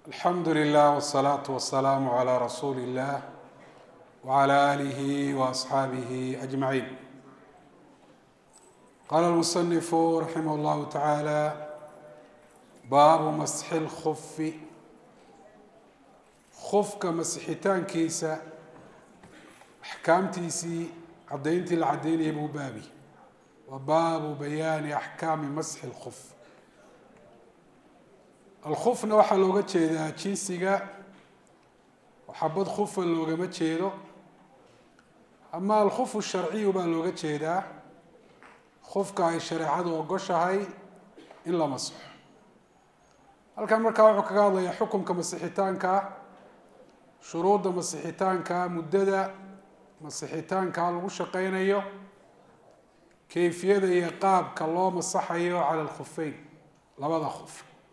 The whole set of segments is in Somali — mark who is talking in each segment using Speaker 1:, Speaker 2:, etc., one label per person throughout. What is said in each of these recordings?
Speaker 1: الحمد لله والصلاة والسلام على رسول الله وعلى آله وأصحابه أجمعين. قال المصنف رحمه الله تعالى: باب مسح الخف. خفka masixitaankiisa axkaamtiisii cadayntii la cadaynayay buu baabi. wa baabu bayaani axkaami masxi lkhuf. alkhufna waxaa looga jeedaa jinsiga xabad khufa loogama jeedo, ama alkhufu sharciyu baa looga jeedaa khufka ay shareecadu ogoshahay in la masxo. halkan markaa wuxuu kaga hadlayaa xukunka masixitaanka, shuruudda masixitaanka, muddada masixitaanka lagu shaqeynayo, kayfiyada iyo qaabka loo masaxayo cala alkhufeyn, labada khuf.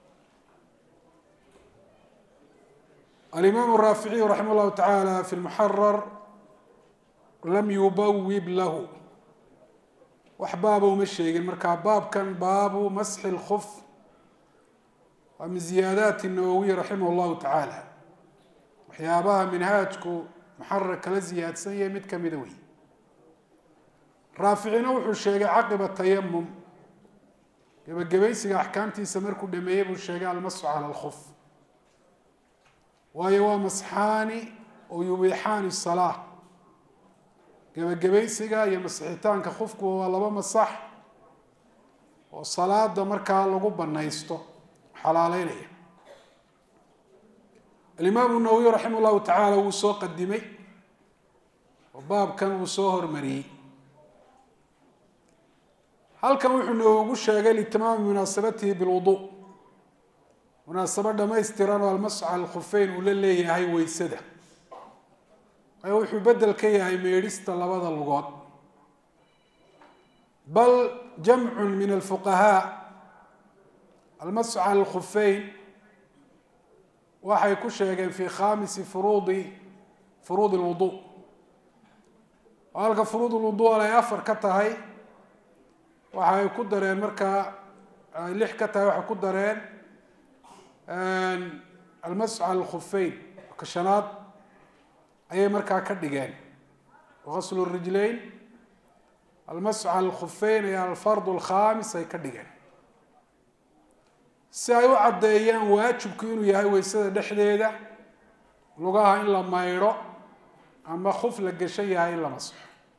Speaker 1: الإمام الرافعي رحمه الله تعالى في المحرر لم يبوب له وحبابه مشي مركا باب كان باب مسح الخف، ومن زيادات النووي رحمه الله تعالى وحيابها منهاجكو محرر كلا زياد سنية متك مدوي. رافعي نوح الشيء عقب التيمم قبل قبيسي أحكامتي سمركو دميب الشيء المسح على الخف، waayo waa masxaani oo yubiixaani salaa. gabagabaysiga iyo masixitaanka khufku waa laba masax oo salaada markaa lagu banaysto xalaaleynaya. alimaamu nawawi raximah llahu tacaala wuu soo qadimay oo baabkan wuu soo hormariyey. halkan wuxuu noogu sheegay litamaami munaasabatihi bilwudu, munaasabo dhamaystiran oo almasx cala alkhufeyn uu la leeyahay weysada, ayo wuxuu bedel ka yahay meedhista labada lugood. bal jamcun min alfuqahaa almasx cala alkhufeyn waxay ku sheegeen fi khamisi furuudi lwudu, oo halka furuud lwudu ay 4 ka tahay, waxay ku dareen markaa ay 6 ka tahay, waxay ku dareen almasx cala alkhufeyn ka shanaad ayay markaa ka dhigeen. gaslu rijlayn almasx cala alkhufeyn ay alfardu alkhamis ay ka dhigeen, si ay u caddeeyaan waajibku inuu yahay weysada dhexdeeda lugaha in la maydho ama khuf la gashan yahay in la masxo.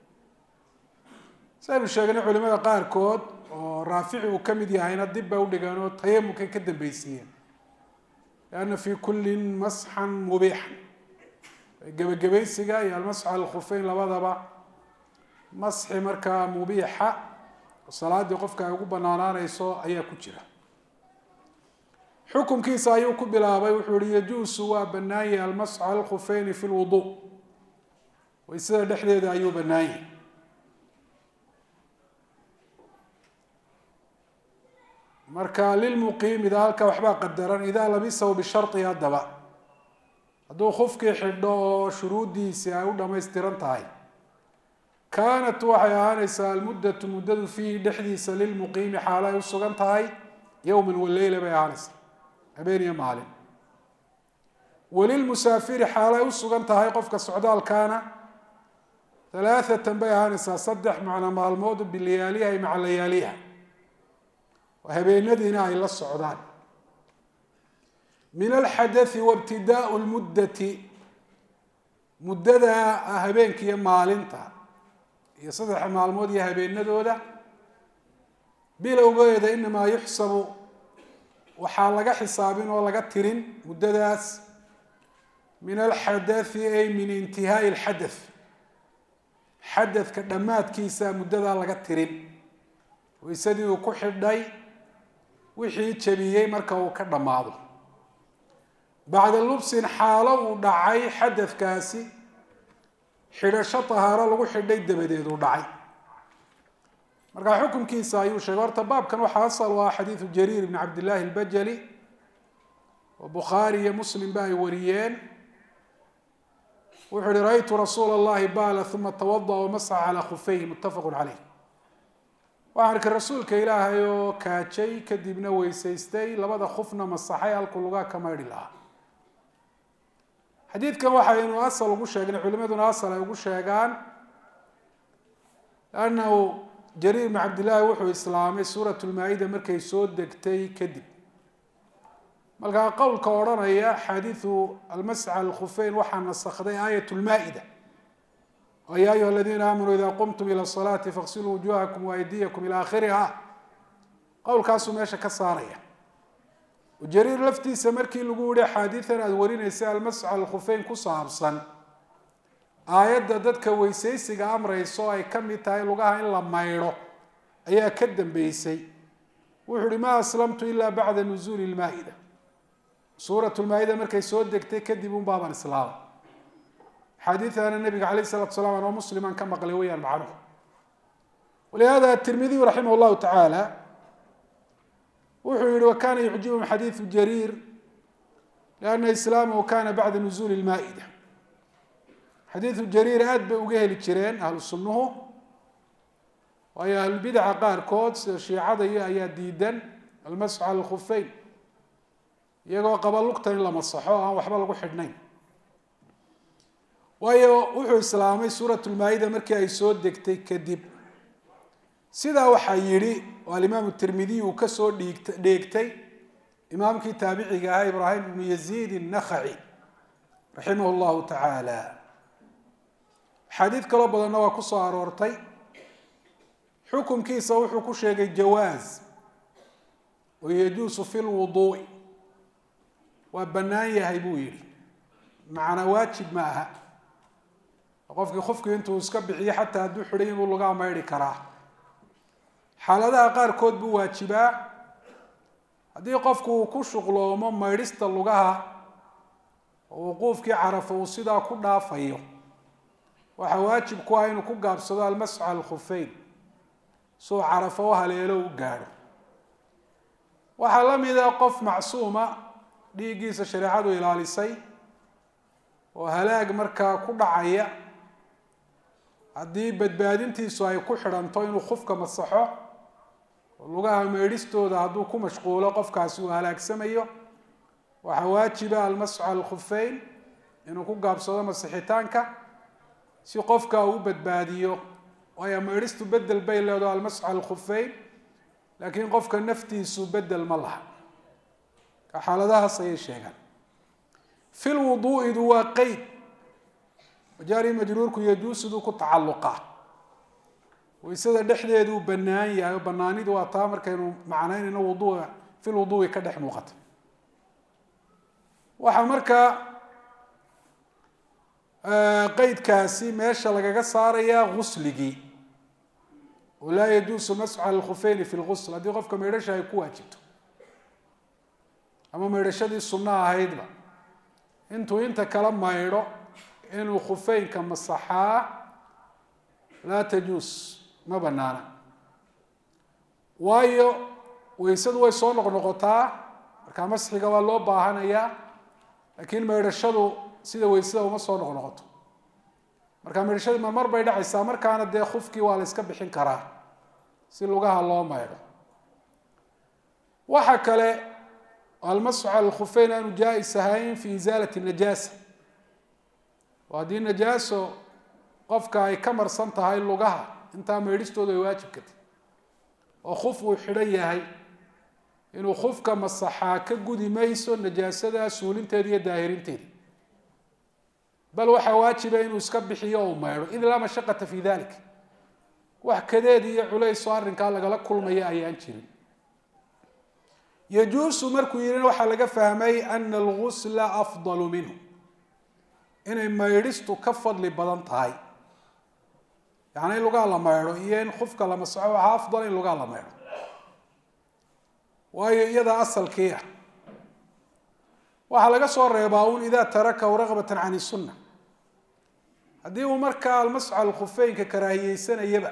Speaker 1: saynu sheegnay culimada qaarkood oo raafici uu ka mid yahayna dib bay u dhigeen oo tayamumkay ka dambaysiiyeen, لأن في كل مسحا مبيحا. gabagabaysiga iyo almasx cala alkhufeyn labadaba masxi markaa mubiixa oo salaadii qofka ay ugu banaanaanayso ayaa ku jira. xukunkiisa ayuu ku bilaabay, wuxuu yihi yajuusu waa bannaan yahay almasx cala alkhufeyni fi lwudu, waysada dhexdeeda ayuu bannaan yahay. marka lilmuqiimida halka waxbaa qadaran idaa labisahu bisharطi. haddaba hadduu khufkii xidho oo shuruuddiisii ay u dhamaystiran tahay, kaanat waxay ahaanaysaa almuddatu muddadu fiihi dhexdiisa lilmuqiimi xaalo ay u sugan tahay yowman waleyla bay ahaanaysaa, habeen iyo maalin. walilmusaafiri xaalo ay u sugan tahay qofka socdaalkaana 3 bay ahaanaysaa, 3 macna maalmood biliyaaliha ay maca layaaliha, habeenadiina ay la socdaan. min alxadathi wabtidaau lmuddati, muddada habeenka iyo maalinta iyo 3 maalmood iyo habeenadooda bilowgeeda inamaa yuxsabu waxaa laga xisaabin oo laga tirin muddadaas min alxadathi ay min intihaai alxadath, xadadka dhammaadkiisa muddadaa laga tirin. waysadii uu ku xidhay wixii jabiyey marka uu ka dhammaado, bacda lubsin xaalo uu dhacay xadadkaasi xidhasho tahaaro lagu xidhay dabadeed uu dhacay. markaa xukunkiisa ayuu sheegay. horta baabkan waxaa asal u ah xadiidu jariir bni cabdillaahi albajali oo bukhaari iyo muslim ba ay wariyeen. wuxuu yihi ra-ytu rasuula allahi baala uma tawada'a wamasaxa calaa khufeyhi, muttafaqu caleyh. waxaan arkay rasuulka ilaahay oo kaajay kadibna weysaystay, labada khufna masaxay halkuu lugaa ka maydhi lahaa. xadiidkan waxaynu asal ugu sheegnay culimaduna asal ay ugu sheegaan annahu jariir ibn cabdillaahi wuxuu islaamay suurat lmaa-ida markay soo degtay kadib markaa qowlka odhanaya xadiidu almasx al khufeyn waxaa nasakday aayat lmaa-ida oo yaa ayuha aladiina aamanuu ida qumtum ila salaati faqsiluu wujuhakum waaydiyakum ila akhiriha qowlkaasuu meesha ka saaraya jariir laftiisa markii lagu yihi axaadiidan aada warinaysa almasx al khufeyn ku saabsan aayadda dadka weysaysiga amrayso ay ka mid tahay lugaha in la maydho ayaa ka dambeysay wuxuu uhi ma aslamtu ilaa bacda nuzuuli lmaa-ida suurat lmaa-ida markay soo degtay kadib un baaban islaamay xadiidana nabiga calayh salatu salaam anoo musliman ka maqlay weyaan macnuhu walihada atirmidiyu raximah llahu tacaala wuxuu yihi wakana yucjibhum xadiidu jariir liana islaamahu kana bacda nuzuuli lmaa-ida xadiidu jariir aada bay uga heli jireen ahlu sunnuhu waayo ahlulbidaca qaarkood sida shiicada iyo ayaa diidan almasxu cala alkhufeyn iyagoo qaba lugta in la masaxo o aan waxba lagu xidhnayn waayo wuxuu islaamay suurat lmaa-ida markii ay soo degtay kadib sidaa waxaa yidhi oo alimaamu tirmidiy uu kasoo dheegtay imaamkii taabiciga ahaa ibraahim ibnu yaziid innakhaci raximah llahu tacaala axaadiid kaloo badanna waa ku soo aroortay xukunkiisa wuxuu ku sheegay jawaaz oo yajuusu fi lwuduu'i waa bannaan yahay buu yidhi macnaa waajib ma aha qofkii intuu iska bixiyo xataa hadduu xidhay inuu lagaa maydhi karaa xaaladaha qaarkood buu waajibaa haddii qofku uu ku shuqloomo maydhista lugaha oo wuquufkii carafo uu sidaa ku dhaafayo waxaa waajib ku ah inuu ku gaabsado almasxu cala alkhufeyn suu carafo o haleelo u gaadho waxaa la mida qof macsuuma dhiiggiisa shareecadu ilaalisay oo halaag markaa ku dhacaya haddii badbaadintiisu ay ku xidhanto inuu khufka masaxo oo lugaha maydhistooda hadduu ku mashquulo qofkaasi uu halaagsamayo waxaa waajiba almasxu cala alkhufeyn inuu ku gaabsado masixitaanka si qofka uu badbaadiyo waayo maydhistu bedel bay leedaho almasxu cala alkhufeyn laakiin qofka naftiisu bedel ma laha ka xaaladahaas ayay sheegaan fi lwuduu'idu waa qeyd jaari majruurku yajuusiduu ku tacalluqa waysada dhexdeeduu bannaan yahay oo bannaanidu waa taa markaynu macnaynayno wuduuga fi lwuduu'i ka dhex muuqata waxaa markaa qeydkaasi meesha lagaga saarayaa gusligii oo laa yajuusu masxu cala alkhufeyni fi lgusl haddii qofka maydhasha ay ku waajibto ama maydhashadii sunno ahaydba intuu inta kala maydho inuu khufeynka masaxaa laa tajuus ma banaana waayo weysadu way soo noqnoqotaa markaa masxiga waa loo baahanayaa laakiin maydhashadu sida weysada uma soo noqnoqoto markaa maydhashadii marmar bay dhacaysaa markaana dee khufkii waa la iska bixin karaa si lugaha loo maydho waxa kale almasxu cala alkhufeyn aanu jaa-is ahayn fi isaalati najaasa oo haddii najaaso qofka ay ka marsan tahay lugaha intaa maydhistooda ay waajibka tahy oo khuf uu xidhan yahay inuu khufka masaxaa ka gudi mayso najaasada suulinteeda iyo daahirinteeda bal waxaa waajiba inuu iska bixiyo o maydho id laa mashaqata fi dalik wax kadeed iyo culays oo arrinkaa lagala kulmaya ayaan jirin yajuusu markuu yihina waxaa laga fahmay ana algusla afdalu minhu inay maydhistu ka fadli badan tahay yacni in lugaha la maydho iyo in khufka la masaxo waxaa afdal in lugaha la maydho waayo iyadaa asalkii ah waxaa laga soo reebaa un idaa tarakahu ragbatan can isunna haddii uu markaa almasxu cala alkhufeynka karaahiyeysanayaba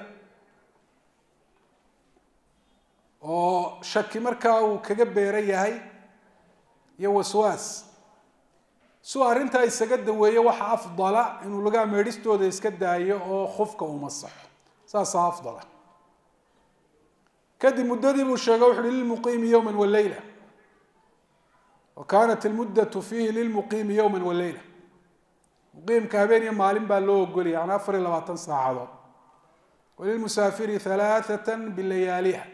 Speaker 1: oo shaki markaa uu kaga beeran yahay iyo waswaas suu arrintaa isaga daweeye waxa afdala inuu lugaha meedhistooda iska daayo oo khufka uu masaxo saasaa afdala kadib muddadii buu sheegay wuxu uhi lilmuqiimi yowma waleyla wa kaanat almuddatu fiihi lilmuqiimi yowma waleyla muqiimka habeen iyo maalin baa loo ogoliyay yani 24 saacadood. walilmusaafiri 3 bilayaaliha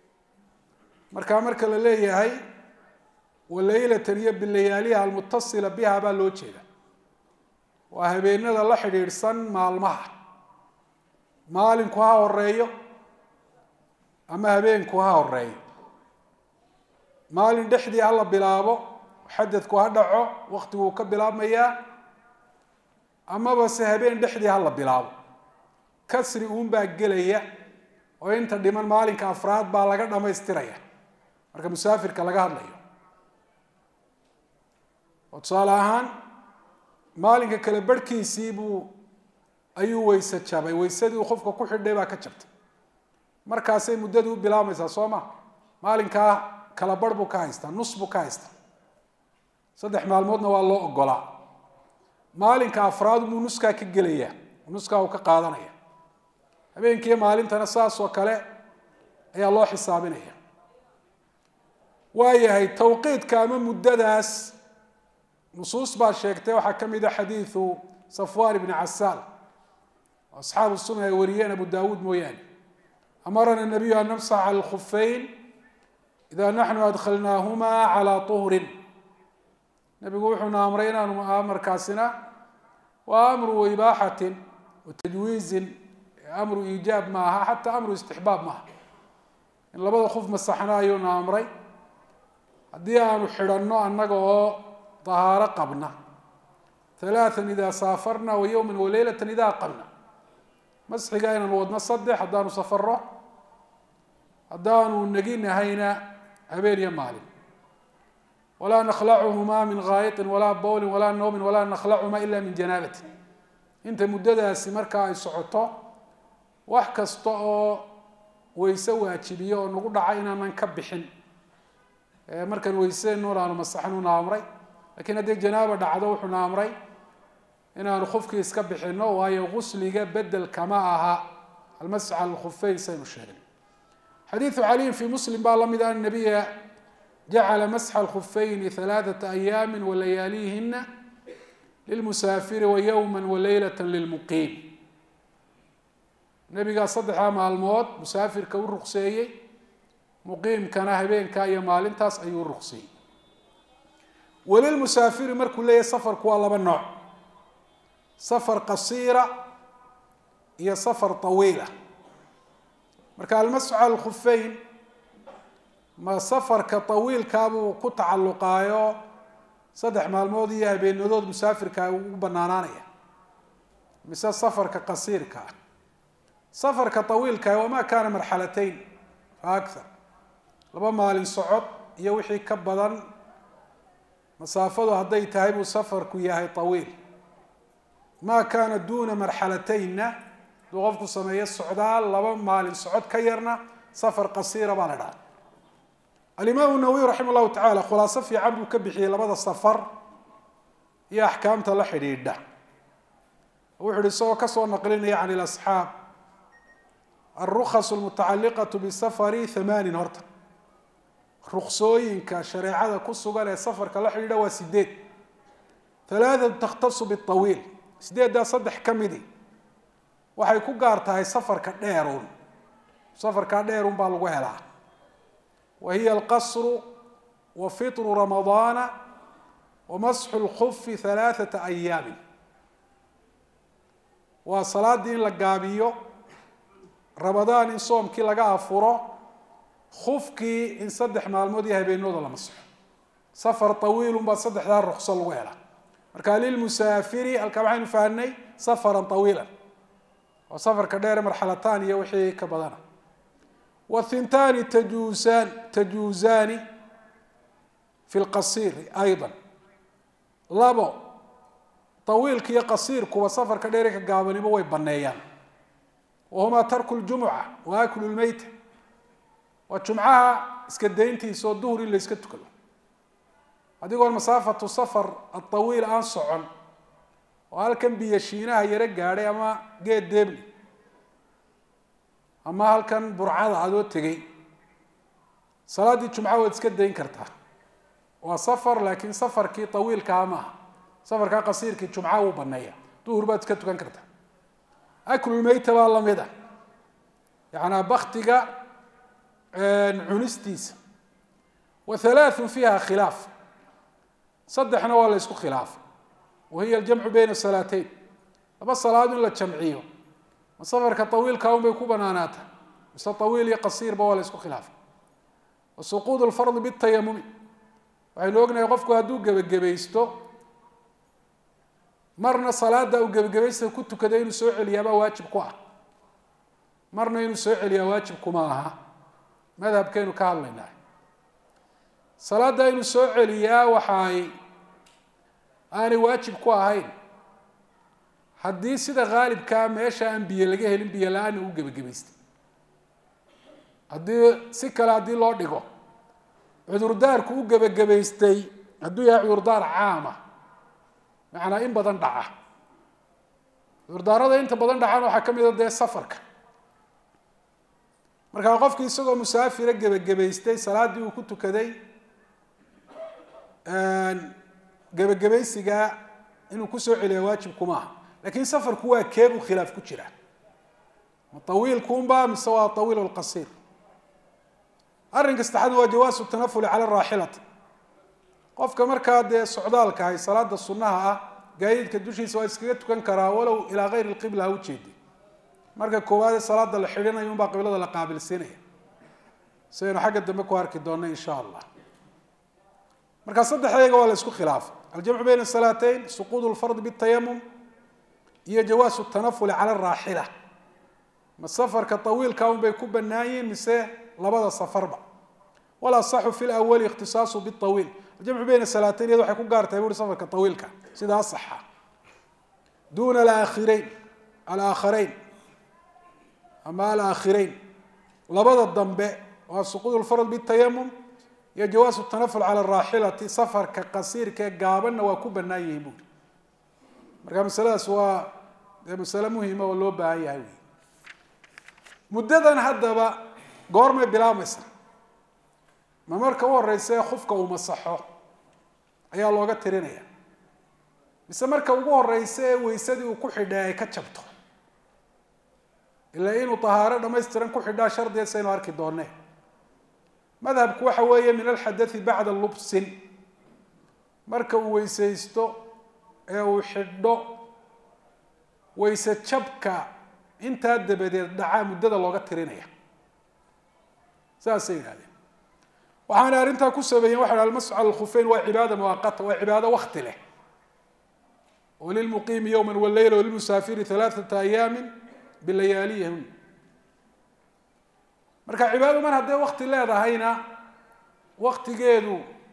Speaker 1: marka la leeyahay walaylatan iyo bilayaaliha almutasila biha baa loo jeeda waa habeenada la xidhiidhsan maalmaha, maalinku ha horeeyo ama habeenku ha horeeyo. maalin dhexdii ha la bilaabo, xadadku ha dhaco, waqtiguu ka bilaabmayaa, amaba se habeen dhexdii ha la bilaabo. kasri uunbaa gelaya oo inta dhiman maalinka afraad baa laga dhamaystiraya marka musaafirka laga hadlayo. oo tusaale ahaan maalinka kale barhkiisii ayuu weyse jabay, weysadii uu qofka ku xidhay baa ka jabtay, markaasay muddadu u bilaabmaysaa soo ma. maalinkaa kala barh buu ka haystaa, nus buu ka haystaa, 3 maalmoodna waa loo ogolaa. maalinka afraad buu nuskaa ka gelayaa, nuskaa uu ka qaadanaya. habeenkiiyo maalintana saas oo kale ayaa loo xisaabinaya. waayahay tawqiidka ama muddadaas nusuus baa sheegtay, waxaa ka mid a xadiidu safwan ibni casaal asxaabu sunan ay wariyeen abu daawuud mooyaane. amarana nabiyu an namsax cala alkhuffayn ida naxnu adkhalnaahuma calaa tuhrin. nabigu wuxuuna amray inaanu markaasina waa amru ibaaxatin wa tajwiizin, amru iijaab ma aha, xataa amru istixbaab maaha. in labada khuf masaxna ayuuna amray haddii aanu xidhanno annaga oo طahaaro qabna. 3 ida saafarna wa yowma walaylata ida aqamna. masxiga inaanu wadno 3 haddaanu safaro, haddaanu neginahayna habeen iyo maalin. walaa nakhlacuhuma min gaayiطin walaa bowlin walaa nawmin walaa nakhlacuhuma ila min janaabati. inta muddadaasi markaa ay socoto wax kasta oo weyse waajibiyo oo nagu dhaca inaanan ka bixin. markaan weyseennoon aanu masaxnuuna amray, lakiin haddii janaaba dhacdo wuxuuna amray inaanu khufkii iska bixinno, waayo gusliga bedel kama aha almasx cala alkhuffayn saynu sheegay. xadiidu caliyin fii muslim baa la mid ah, nabiya jacala masxa alkhufayni 3 ayaami walayaalihina lilmusaafiri wa yowma walaylata lilmuqiim. nabigaa 3 maalmood musaafirka u ruqseeyey, muqiimkana habeenkaa iyo maalintaas ayuu u ruqseeyey. walilmusaafiri markuu leeyahay safarku waa 2 nooc: safar qasiira iyo safar طawiila. marka almasxu cala alkhuffayn ma safarka طawiilkaabuu ku tacalluqaayo 3 maalmood iyo habeenadood musaafirka ugu banaanaanaya, mise safarka qasiirka ah? safarka طawiilka wamaa kaana marxalatayn fa akthar, 2 maalin socod iyo wixii ka badan masaafadu hadday tahay buu safarku yahay طawiil. maa kaana duuna marxalataynna haduu qofku sameeyo socdaal 2 maalin socod ka yarna safar qasiira baa la dhaha. alimaamu nawawi raximah llahu tacala khulaaso fiican buu ka bixiyey 2 safar iyo axkaamta la xidhiidha. wuxu uhi isagoo kasoo naqlinaya can ilasxaab alrukhasu almutacalliqatu bisafari 8 horta. ruksooyinka shareecada ku sugan ee safarka la xidhiidha waa 8. 3 takhtasu biطawiil, 8daa 3 ka midi waxay ku gaar tahay safarka dheerun. safarkaa dheerun baa lagu helaa. wa hiya alqasru wa fitru ramadaana wa masxu lkufi 3 ayaami. waa salaadii in la gaabiyo, ramadaan in soomkii laga afuro, kufkii in 3 maalmood iyo habeenooda la masxo. safar طawiilun baa 3daa rukso lagu helaa. marka lilmusaafiri halkaa waxaynu fahnay safaran طawiilan, waa safarka dheere marxalataan iyo wixii ka badana. والثنتان تجوزان في القصير أيضا. 2 طويلك iyo qasiirkuwa safarka dheere ka gaabaniba way baneeyaan. وهما ترك الجمعة وأكل الميت. waa jumcaha iska dayntiisa oo duhur in la iska tukado adigoo masaafatu safar الطawiil aan socon oo halkan biyo shiinaha yara gaadhay ama geed deebli ama halkan burcada adoo tegey, salaadii jumca waad iska dayn kartaa. waa safar, laakiin safarkii طawiilkaa maaha, safarka qasiirka jumca uu baneeya duhur baad ka tukan kartaa aklu mayta baa lamida يعني بختك عنستيس وثلاث فيها خلاف صدحنا ولا يسكو خلاف وهي الجمع بين الصلاتين بس صلاة لا تجمعيه السفر كطويل كاوم بيكون بناناته بس طويل يقصير بولا يسكو خلاف وسقوط الفرض بالتيمم وعلوقنا يقفكو هدوق بالجبيستو مرنا صلاة وجبيستو كنت كدين سوء اليابا واجب كواه marna inuu soo celiyaa waajib kuma aha madhabkeenu ka hadlaynaa salaada inuu soo celiyaa waxay aanay waajib ku ahayn haddii sida qaalibka meesha aan biyo laga helin biyo la'aan uu gabagabaystay haddii si kale haddii loo dhigo cudurdaarku u gabagabaystay hadduu yahay cudurdaar caama macnaa in badan dhaca cudurdaarada inta badan dhacana waxaa ka mid ah dee safarka marka qofkii isagoo musaafir gabagabaystay salaadii uu ku tukaday gabagabaysiga inuu ku soo celiyo waajib kuma aha laakiin safarku waa keebu khilaaf ku jira طويل كومبا مسوا طويل والقصير arrinka saddexaad waa jawaasu tanaful ala raahilati qofka marka de socdaalka ay salaada sunnaha ah gaayidka dushiisa waa iskaga tukan karaa walow ila ghayr alqibla u jeedi marka koowaad salaada la xidhinayo baa qiblada la qaabilsanaya sayna xagga dambe ku arki doona insha Allah marka saddexdeega waa la isku khilaaf aljamcu bayna salatayn suqud alfard bitayammum iyo jawaasu tanaful ala raahila masafarka tawiilka bay ku banaayeen mise labada safarba ولا صح في الأول اختصاصه بالطويل الجمع بين الصلاتين يدو حيكون قارتها يقول سفر كطويل كان سيدها صحة دون الآخرين أما الآخرين لبض الضنباء وسقوط الفرض بالتيمم يجواز التنفل على الراحلة سفر كقصير كقابلنا وكوب الناي يبون مرقى مسألة سواء مسألة مهمة واللو باهي هاي مددا هذا بقى قرمي بلا مصر ma marka uu horeysay khufka uu masaxo ayaa looga tirinaya mise marka ugu horeysay weysadii uu ku xidhay ka jabto ilaa inuu tahaaro dhameystiran ku xidhaa shardiyeed inuu arki doonee madhabku waxa weeye min alhadath ba'da al-lubs marka uu weysaysto ee uu xidho weysa jabka inta dabadeed dhaca muddada looga tirinaya saasay yiraahdeen waxaana arinta ku sameeyay waxa al-mas'al al-khuffayn waa cibaada muwaqqata waa cibaada waqti leh وللمقيم يوما والليل وللمسافر 3 أيام باللياليهم marka cibaado mar hadee waqti leedahayna waqtigeedu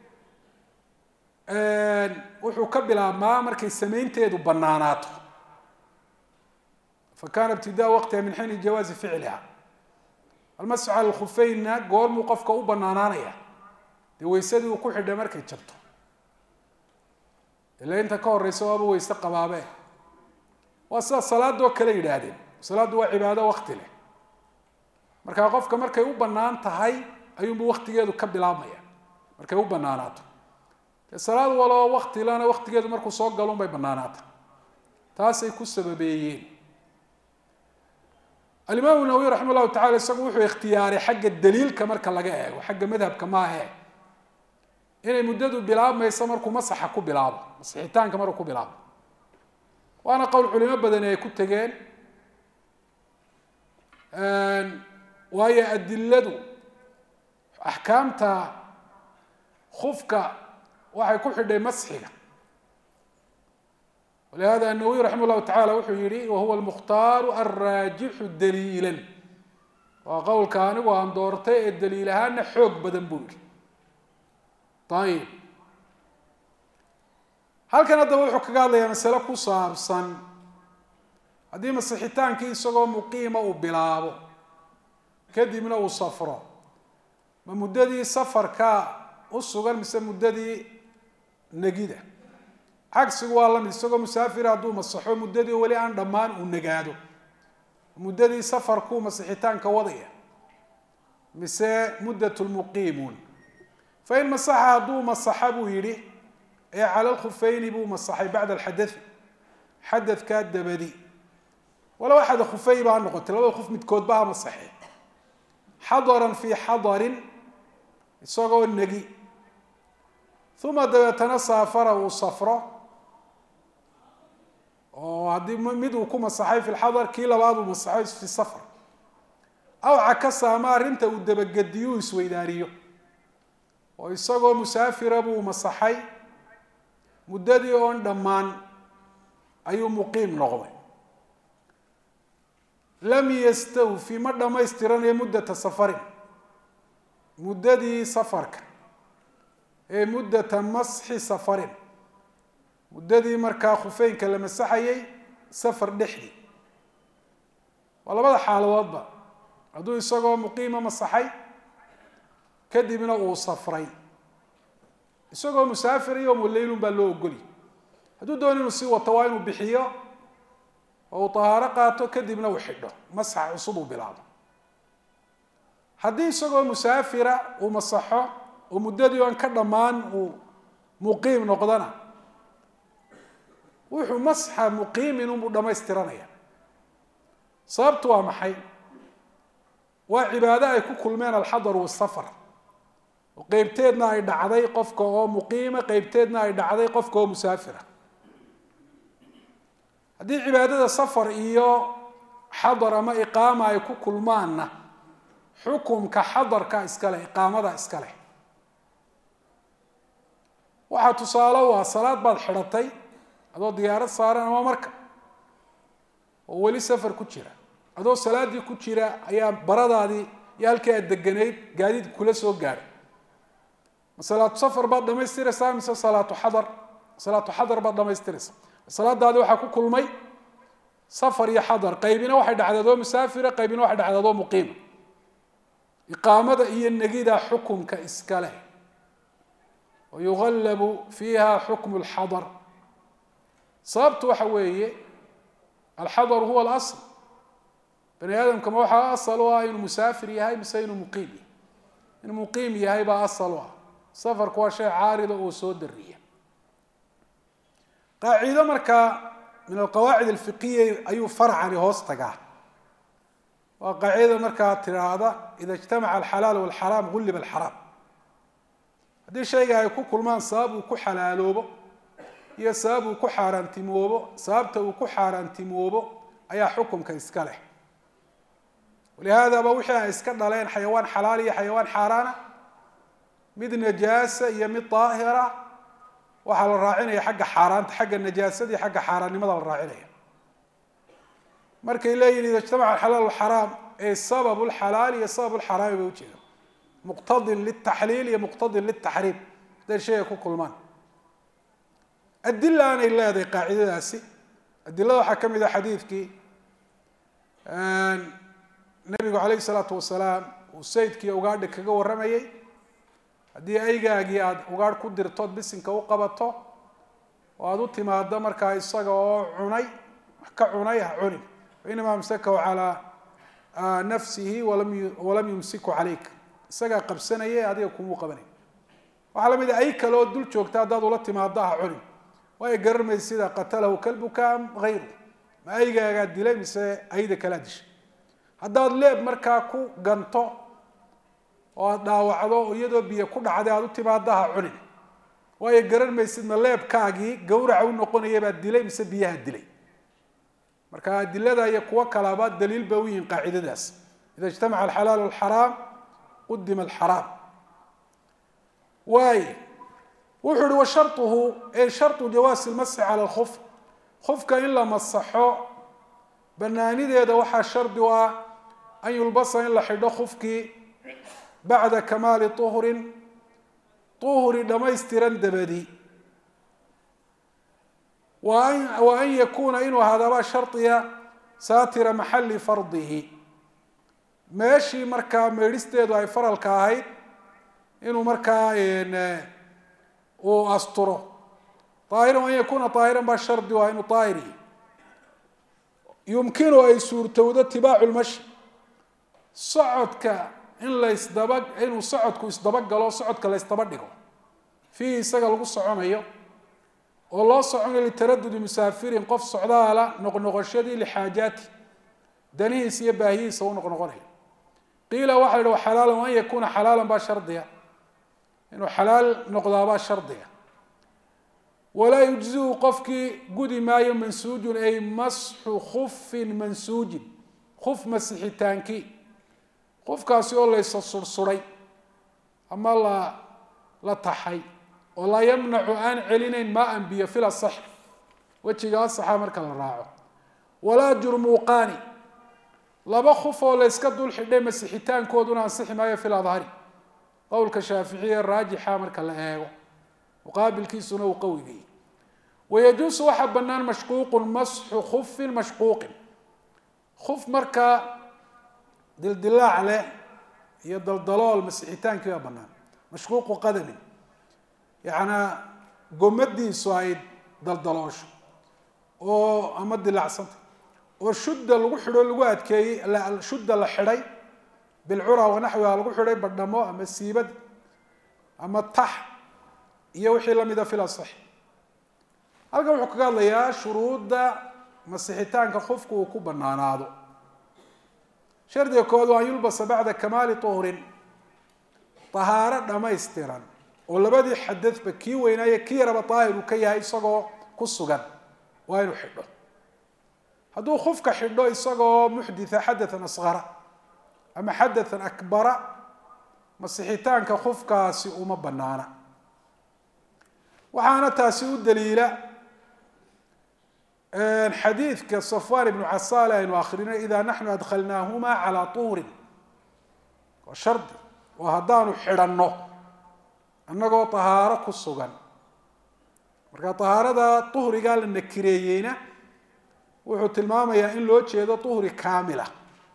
Speaker 1: wuxuu ka bilaabmaa markay sameynteedu banaanaato فكان ابتداء وقتها من حين جواز فعلها المسعى الخفين قول موقفك او بنانانيا دي ويسدي ku xidhay markay jabto ilaa inta ka horeyso waaba weysa qabaabe wasa salaado kale yiraahdeen salaadu waa cibaado waqti leh marka qofka markay u banaan tahay ayuu waqtigeedu ka bilaabmaya markay u banaanaato salaadu wala waqti lana waqtigeedu markuu soo galo bay banaanaata taasay ku sababeeyeen الإمام النووي رحمه الله تعالى سوى اختياري حق الدليل كمرك لقاه وحق مذهب كما هي إن مدته بلاب ما يسمركم مسح كوب بلاب مسحتان كمرة كوب بلاب وأنا قول علماء بدنا يكون تجين وهي أدلته أحكامتها خفك وحيكون حدا مسحها ولهذا النووي رحمه الله تعالى وحيري وهو المختار الراجح دليلا وقول كان وهم دورتي الدليل هان حق بدن بول طيب هل كان هذا وحك قال لي مسألة كصابصا هذه مسيحتان كي سقوا مقيمة وبلابو كدي منه وصفرة ما مددي سفر كا والصغر مثل مددي نجده عكس والله من سوق مسافر هذو مصحو مددي ولي عن ضمان ونجادو مددي سفر كو مسحتان كوضية مسا مدة المقيمون فإن مسح هذو مصحبه يري على الخفين بو مسحي بعد الحدث حدث كاد دبدي ولو أحد خفي بقى نقطة لو خف متكود بها مسحي حضرا في حضر يسوقوا النجي ثم دبتنا سافر وصفرة وهذه مدو كم مسحي في الحضر كيلا بعض مسحي في السفر أو عكس أمار أنت ودبق الديوس ويداريو ويسوقوا مسافر أبو مسحي مددي أون دمان أيو مقيم نغوي لم يستوفي مرة ما يسترن مدة سفر مددي سفرك مدة مسح سفر مددي مركا خفين كلمة سحيي سفر دحدي والله بدا حال وضع هدو يسوقوا مقيمة مسحي كدي من أو سفرين يسوقوا مسافر يوم والليل بلو قولي هدو دوني نسي وطوائن وبحية أو طهارة قاتو كدي من وحده مسح عصبه بلعضه هدي يسوقوا مسافرة ومسحه ومددي وان كدمان ومقيم نقضنا وحو مسح مقيم ودما استرانيا صابتوا محي وعبادة كل من الحضر والسفر وقيبتنا أي دعدي قفك أو مقيمة قيبتنا أي دعدي قفك أو مسافرة هذه عبادة السفر إياه حضر ما إقامة أي كل مانا حكم كحضر كإسكاله إقامة إسكاله وحتصالوا صلاة بعد حرتي هذا ديارة صار أنا مركب وولي سفر كتيرة هذا صلاة دي كتيرة أيام برد هذه يالك الدجنيد قاعد كل سوق قاري صلاة سفر بعد ما يسترس مثل صلاة حضر بعد ما يسترس الصلاة هذه وحكوا كل مي سفر يا حضر قيبنا واحد عدده مسافر قيبنا واحد عدده مقيم إقامة هي النجيدة حكم كإسكاله ويغلب فيها حكم الحضر صابت وحويه الحضر هو الأصل بني آدم كما وحى أصلوا إنه مسافر يهاي مسينه مقيم إنه مقيم يهاي بقى أصلوا سفر كوا شيء عارض وسود الرية قاعدة مركا من القواعد الفقهية أي فرع لهوستقع وقاعدة مركا ترادا إذا اجتمع الحلال والحرام غلب الحرام هذا الشيء يكون كل ما صاب وكو حلالوبه يساب وكو حارنتموبه صابته وكو حارنتموبه أي حكم كإسكاله ولهذا بوحي إسكال لين حيوان حلالي حيوان حارانة مد نجاسة يمد طاهرة وحال الراعين حق حاران حق النجاسة دي حق حاران لماذا الراعين مركي إليه إذا اجتمع الحلال والحرام السبب الحلال يسبب الحرام بوجهه مقتضي للتحليل يا مقتضي للتحريم ده الشيء يكون كل مان الدلة أنا إلا هذه قاعدة داسي الدلة حكم إذا حديثك النبي عليه الصلاة والسلام وسيدك وقعدك كجو الرميي هدي أيجاجي وقعد كدر تود بس إنك وقبضته وأدوتي ما الدمر كايساق عني كعنيه عني وإنما مسكه على نفسه ولم يمسكه عليك سجى قبسنا إيه هذه يكون مقبلين وعلى مدى أي كلو دول شوكتا داد ولا تمادها عني ويقرر يصير قتله كلبك أم غيره ما أيجا قاعد دليل مس أيده كلادش هذا الليب مركاكو جنطو وداوعده ويده بيكون عداد تمادها عني ويقرر يصير الليب كاجي جورع ونقول يبى الدليل مس بيها الدليل مركا الدليل ده يكون كلابات دليل بوين قاعدة داس إذا اجتمع الحلال والحرام قدم الحرام واي وحد وشرطه أي شرط جواز المسح على الخف خفك إلا مسحه بناني ده وحى الشرط وأن يلبس إلا حد خفك بعد كمال طهر لما يسترن دبدي وأن يكون إنه هذا ما شرطيا ساتر محل فرضه ماشي مركا ميرستيد أي فرل كاهيد إنه مركا إن وأسطره طائرا وأن يكون طائرا بالشرط وإنه طائري يمكنه أي سور تودة اتباع المشي صعدك إن لا يستبق إنه صعدك يستبق لو صعدك لا يستبقه في سجل قصة عميه oo loo socono litaradudi musaafirin qof socdaala noqnoqoshadii lixaajaati danihiisa iyo baahiyiisa u noqnoqonaya qiila waxa la yidhi xalaalan an yakuuna xalaalan baa shardiga inuu xalaal noqdaabaa shardiga walaa yujziu qofkii gudi maayo mansuujun ay masxu khufin mansuujin khuf masixitaankii qofkaasi oo laysa sursuray ama la taxay oo laa yamnacu aan celinayn maa an biyo fil asax wejiga asaxa marka la raaco walaa jurmuuqaani laba khuf oo la iska dul xidhay masixitaankooduna ansixi maayo fil adhari qowlka shaaficiya raajixa marka la eego muqaabilkiisuna uu qawigay wayajuusu waxaa bannaan mashquuqun masxu khufin mashquuqin khuf markaa dildilaac leh iyo daldalool masixitaankii baa bannaan mashquuqu qadamin yacnaa gomadiisu ay daldaloosho oo ama dilacsanta oo shudda lagu xidho lagu adkeeyey shudda la xidhay bilcura wanaxwiha lagu xidhay badhamo ama siibad ama tax iyo wixii lamida fil asax halkan wuxuu kaga hadlayaa shuruudda masixitaanka khufku uu ku banaanaado shardiga koowaad waa an yulbasa bacda kamaali tuhrin tahaaro dhamaystiran oo labadii xadadba kii weynaaye kii yaraba daahir uu ka yahay isagoo ku sugan waa inuu xidho hadduu khufka xidho isagoo muxditha xadathan asqara ama xadathan akbara masixitaanka khufkaasi uma banaana waxaana taasi u daliila xadiidka safwan ibnu casaale aynu akrinay idaa naxnu adkhalnaahumaa calaa tuurin waa shardi oo haddaanu xidhanno annagoo tahaaro ku sugan marka tahaarada tuhrigaa la nakireeyeyna wuxuu tilmaamayaa in loo jeedo tuhri kaamila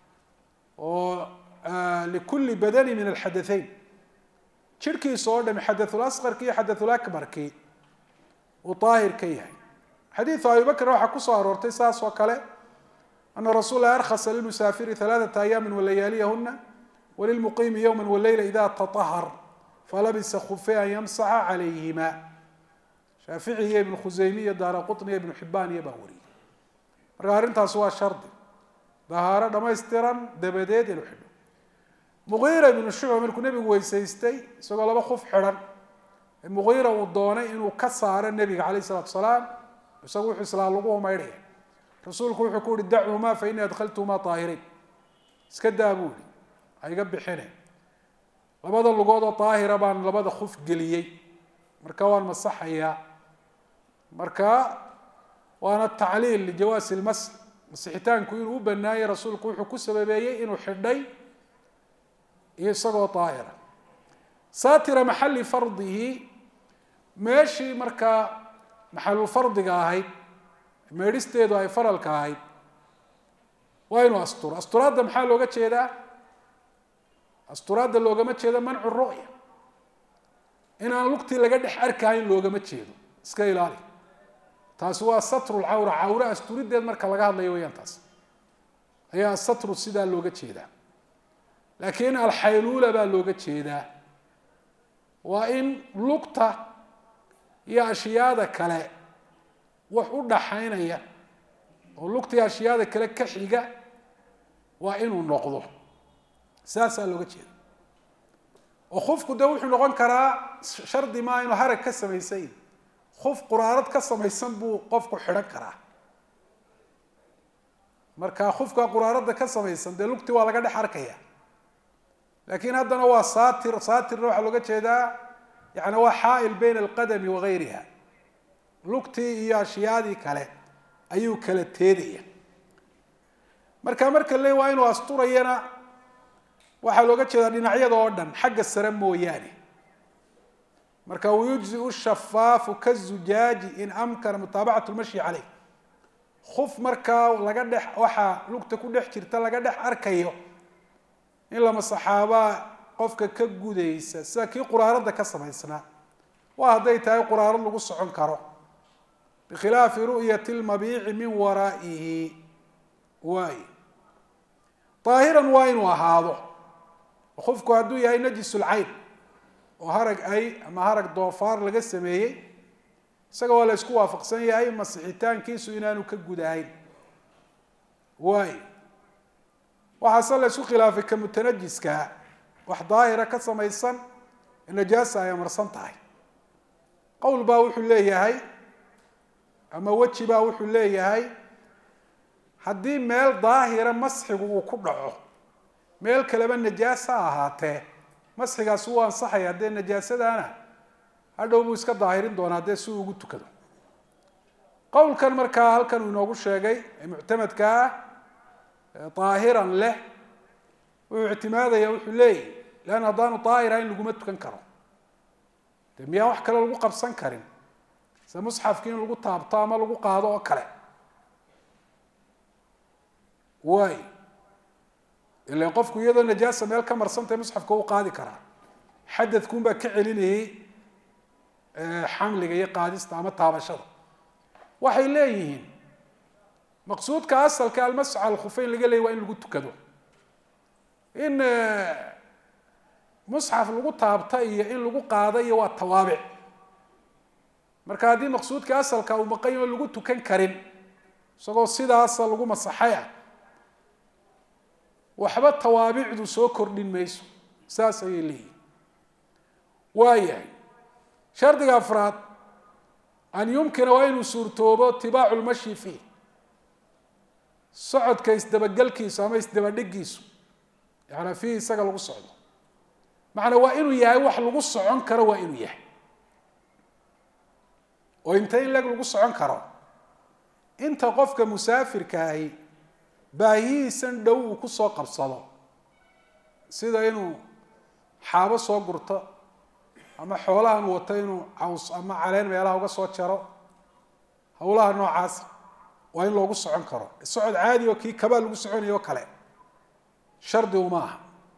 Speaker 1: oo likulli badani min alxadatheyn jirhkiisa oo dhami xadathul asqarki iyo xadathul akbarkii uu daahir ka yahay xadiidu abi bakr waxaa kusoo aroortay saas oo kale ana rasuul lah arkhasa lilmusaafiri halaaثata ayaami walayaaliyahuna walilmuqiimi yowma waleyla ida taطahar falabisa khufey an yamsaxa calayhima shaafici iyo ibn khuseymi iyo daara quطni iyo ibnu xibaan iyo baa wariyey marka arrintaas waa shardi dahaaro dhamaystiran dabadeed inuu xidho mugiira ibnu shucba markuu nebigu weysaystay isagoo laba khuf xidhan mugiira uu doonay inuu ka saaro nebiga calayh isalatu salaam isagu wuxuu islaa lagu maydhaya rasuulku wuxuu ku uhi dachumaa fa inii adkhaltuhumaa daahirayn iska daa buu ihi ha iga bixine labada lugoodoo daahira baan labada khuf geliyey marka waan masaxayaa marka waana tacliil lijawaasi lmas masixitaanku inuu u banaayay rasuulku wuxuu ku sababeeyey inuu xidhay iyo isagoo daahira saatira maxali fardihi meeshii markaa maxalulfardiga ahayd meedhisteedu ay faralka ahayd waa inuu asturo asturaadda maxaa looga jeedaa asturaadda loogama jeedo mancu ru'ya inaan lugtii laga dhex arkahayn loogama jeedo iska ilaali taasi waa satru lcawra cawre asturideed marka laga hadlayo weyaan taas ayaa asatru sidaa looga jeedaa laakiin alxayluula baa looga jeedaa waa in lugta iyo ashyaada kale wax u dhaxaynaya oo lugtii ashyaada kale ka xiga waa inuu noqdo saasaa looga jeeda oo khufku de wuxuu noqon karaa shardi maa inuu harag ka samaysan khuf quraarad ka samaysan buu qofku xidhan karaa marka khufka quraaradda ka samaysan dee lugtii waa laga dhex arkaya laakiin haddana waa saatir saatirna waxaa looga jeedaa yani waa xaail bayna alqadami wagayriha lugtii iyo ashyaadii kale ayuu kala teedaya marka le waa inuu asturayana waxaa looga jeedaa dhinacyada oo dhan xagga sare mooyaane marka wayujziu shafaafu kazujaaji in amkana mutaabacatu lmashyi caleyh khuf markaa laga dhex waxaa lugta ku dhex jirta laga dhex arkayo in lama saxaabaa qofka ka gudaysa sida kii quraaradda ka samaysnaa waa hadday tahay quraarad lagu socon karo bikhilaafi ru'yati lmabiici min waraa'ihi waay daahiran waa inuu ahaado khufku hadduu yahay najisulcayn oo harag ay ama harag doofaar laga sameeyey isaga waa la isku waafaqsan yahay masixitaankiisu inaanu ka gudahayn waay waxaase la isku khilaafay ka mutanajiska wax daahira ka samaysan najaasa ay marsan tahay qowl baa wuxuu leeyahay ama weji baa wuxuu leeyahay haddii meel daahira masxigu uu ku dhaco meel kaleba najaasa ahaatee masxigaas wuu ansaxaya haddee najaasadaana hadhow buu iska daahirin doonaa haddee si uu ugu tukado qowlkan markaa halkan uu inoogu sheegay ee muctamadka ah daahiran leh wuxuu ictimaadaya wuxuu leeyahy leanna haddaanu daahir ahayn laguma tukan karo dee miyaan wax kale lagu qabsan karin se musxafkii in lagu taabto ama lagu qaado oo kale waay ilan qofku iyadoo najaasa meel ka marsantay musxafka u qaadi karaa xadadkuun baa ka celinayay xamliga iyo qaadista ama taabashada waxay leeyihiin maqsuudka asalka almasx cala alkhufeyn laga leeyay waa in lagu tukado in musxaf lagu taabta iyo in lagu qaado iyo waa tawaabic marka haddii maqsuudka asalka uu maqan yaho lagu tukan karin isagoo sidaasa lagu masaxay ah waxba tawaabicdu soo kordhin mayso saas ayay leeyihin waayahay shardiga afraad an yumkina waa inuu suurtoobo itibaacu lmashi fiih socodka isdabagelkiisu ama isdabadhigiisu yaani fiih isaga lagu socdo macnaa waa inuu yahay wax lagu socon karo waa inuu yahay oo inta in leg lagu socon karo inta qofka musaafirka ahi baahihiisan dhow uu ku soo qabsado sida inuu xaabo soo gurto ama xoolahan wato inuu caws ama caleen meelaha uga soo jaro howlaha noocaas waa in loogu socon karo socod caadi oo kii kabaa lagu soconayo kale shardi uma aha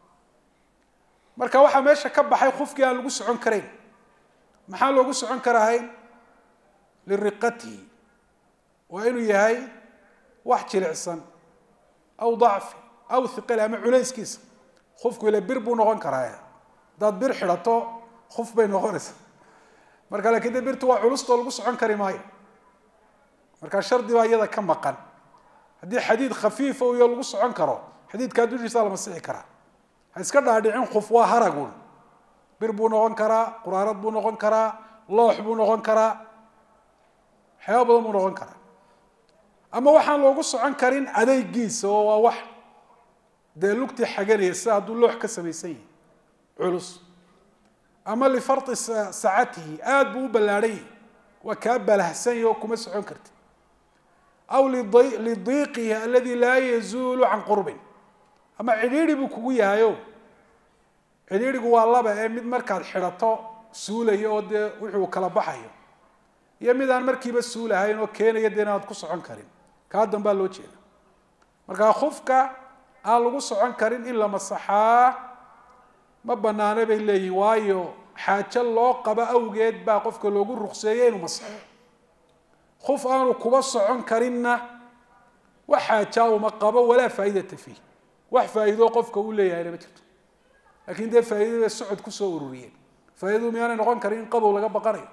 Speaker 1: marka waxaa meesha ka baxay qofkii aan lagu socon karayn maxaa loogu socon karahayn liriqatihi waa inuu yahay wax jilicsan aw dacfi aw hiqal ama culayskiisa qofku ila bir buu noqon karaa haddaad bir xidhato qof bay noqonaysa marka laakiin dee birtu waa culustoo lagu socon kari maayo marka shardi baa iyada ka maqan haddii xadiid khafiifa iyo lagu socon karo xadiidkaa dushiisa la masixi karaa ha iska dhaadhicin qof waa haragun bir buu noqon karaa quraarad buu noqon karaa loox buu noqon karaa waxyaaba badan buu noqon karaa ama waxaan loogu socon karin adeygiisa oo waa wax dee lugtii xaganaya sida hadduu loox ka samaysan yahi culus ama lifarti sacatihi aada buu u ballaadhan yahi waa kaa balahsan yahi oo kuma socon karti aw lidiiqihi aladi laa yazuulu can qurbin ama cidhiidhi buu kugu yahayo cidhiidhigu waa laba ee mid markaad xidhato suulayo oo dee wuxuu kala baxayo iyo mid aan markiiba suulahayn oo keenaya dee inaad ku socon karin kaa danbaa loo jeeda markaa khufka aan lagu socon karin in la masaxaa ma banaana bay leeyihin waayo xaajo loo qabo awgeed baa qofka loogu ruqseeyey inuu masaxo khuf aanu kuba socon karinna wax xaajaa uma qabo walaa faa'iidata fiih wax faa'iido qofka uu leeyahayna ma jirto laakiin dee faa'iidada socod kusoo ururiyeen faa'iidadu miyaanay noqon karin in qabow laga baqanayo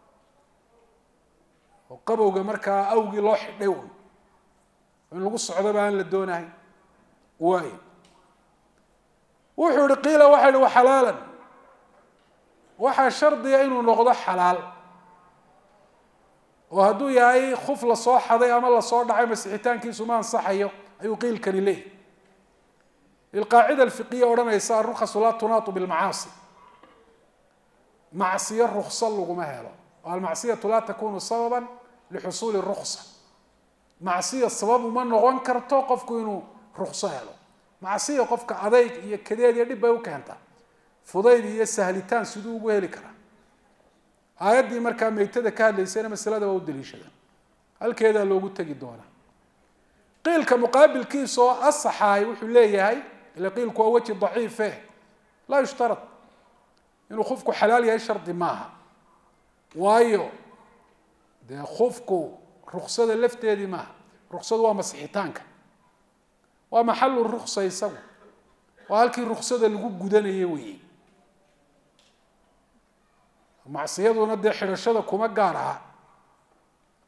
Speaker 1: oo qabowga markaa awgii loo xidhay un in lagu socdoba aan la doonahay waayo wuxuu ihi qiila waxa ihi waxalaalan waxaa shardiga inuu noqdo xalaal oo hadduu yahay khuf lasoo xaday ama lasoo dhacay masixitaankiisu ma ansaxayo ayuu qiilkani leeyahy ilqaacida alfiqiya odhanaysa arukhasu laa tunaatu bilmacaasi macsiyo rukso laguma helo oo almacsiyatu laa takunu sababan lixusuuli ruksa macsiya sabab uma noqon karto qofku inuu rukso helo macsiya qofka adayg iyo kadeed iyo dhib bay u keentaa fudayd iyo sahlitaan siduu ugu heli karaa aayaddii markaa meytada ka hadlaysayna masalada waa u daliishada halkeedaa loogu tegi doonaa qiilka muqaabilkiisa oo asaxahay wuxuu leeyahay ila qiilku waa weji daciife laa yushtarad inuu khufku xalaal yahay shardi maaha waayo dee khufku ruksada lafteedii maaha ruksadu waa masixitaanka waa maxalu ruksa isagu waa halkii ruksada lagu gudanayay weeye macsiyaduna dee xidhashada kuma gaar aha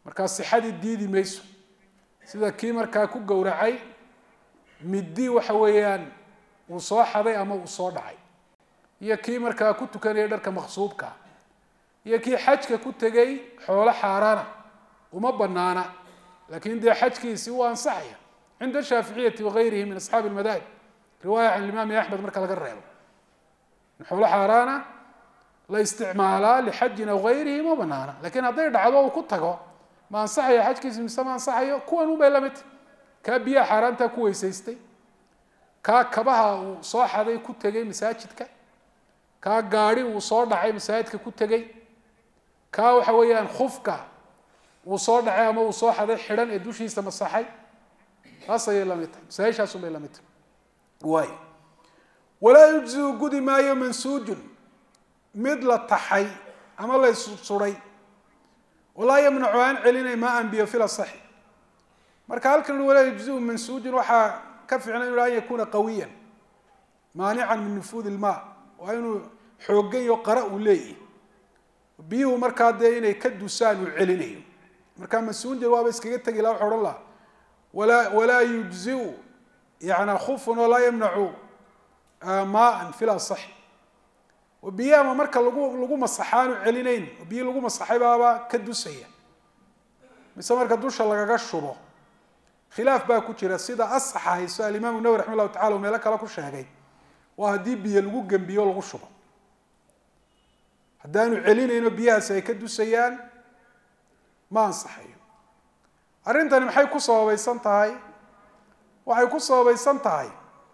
Speaker 1: markaa sixadii diidi mayso sida kii markaa ku gowracay middi waxa weeyaan uu soo xaday ama uu soo dhacay iyo kii markaa ku tukanaya dharka maqsuubka iyo kii xajka ku tegay xoolo xaaraana uma banaana laakiin dee xajkiisi uu ansaxaya cinda shaaficiyati wagayrihi min asxaabi almadaahib riwaaya can imaam axmed marka laga reebo xoolo xaaraana la isticmaalaa lixajin aw gayrihi ma banaana laakiin hadday dhacdo uu ku tago ma ansaxayo xajkiisi mise ma ansaxayo kuwan unbay la mid kaa biyaha xaaraantaa ku weysaystay kaa kabaha uu soo xaday ku tegay masaajidka kaa gaadhi uu soo dhacay masaajidka ku tegay kaa waxa weeyaan khufka uu soo dhacay ama uu soo xaday xidhan ee dushiisa masaxay taas ayay la mid tahay masaajishaas unbay la mid tahay waay walaa yujziu gudi maayo mansuujun mid la taxay ama la suray walaa yamnacu aan celinay maa an biyo fil saxi marka halkan walaa yujziu mansuujun waxaa ka fiicnay inuu an yakuuna qawiyan maanican min nufuudi ilmaa waa inuu xooggan iyo qara uu leeyahy biyuhu markaa dee inay ka dusaan uu celinayo marka mansuujun waaba iskaga tegi laha waxa odhan laha walaa yujziu yani khufun walaa yamnacu maan fil asaxi oo biyaha marka lagu masaxaanu celinayn oo biyo lagu masaxay baaba ka dusaya mise marka dusha lagaga shubo khilaaf baa ku jira sida asaxa hayso alimaam nawawi raximah llahu tacala meelo kale ku sheegay waa haddii biyo lagu gembiyo lagu shubo haddaanu celinayno biyahaasi ay ka dusayaan ma ansaxayo arrintani maxay ku sababaysan tahay waxay ku sababaysan tahay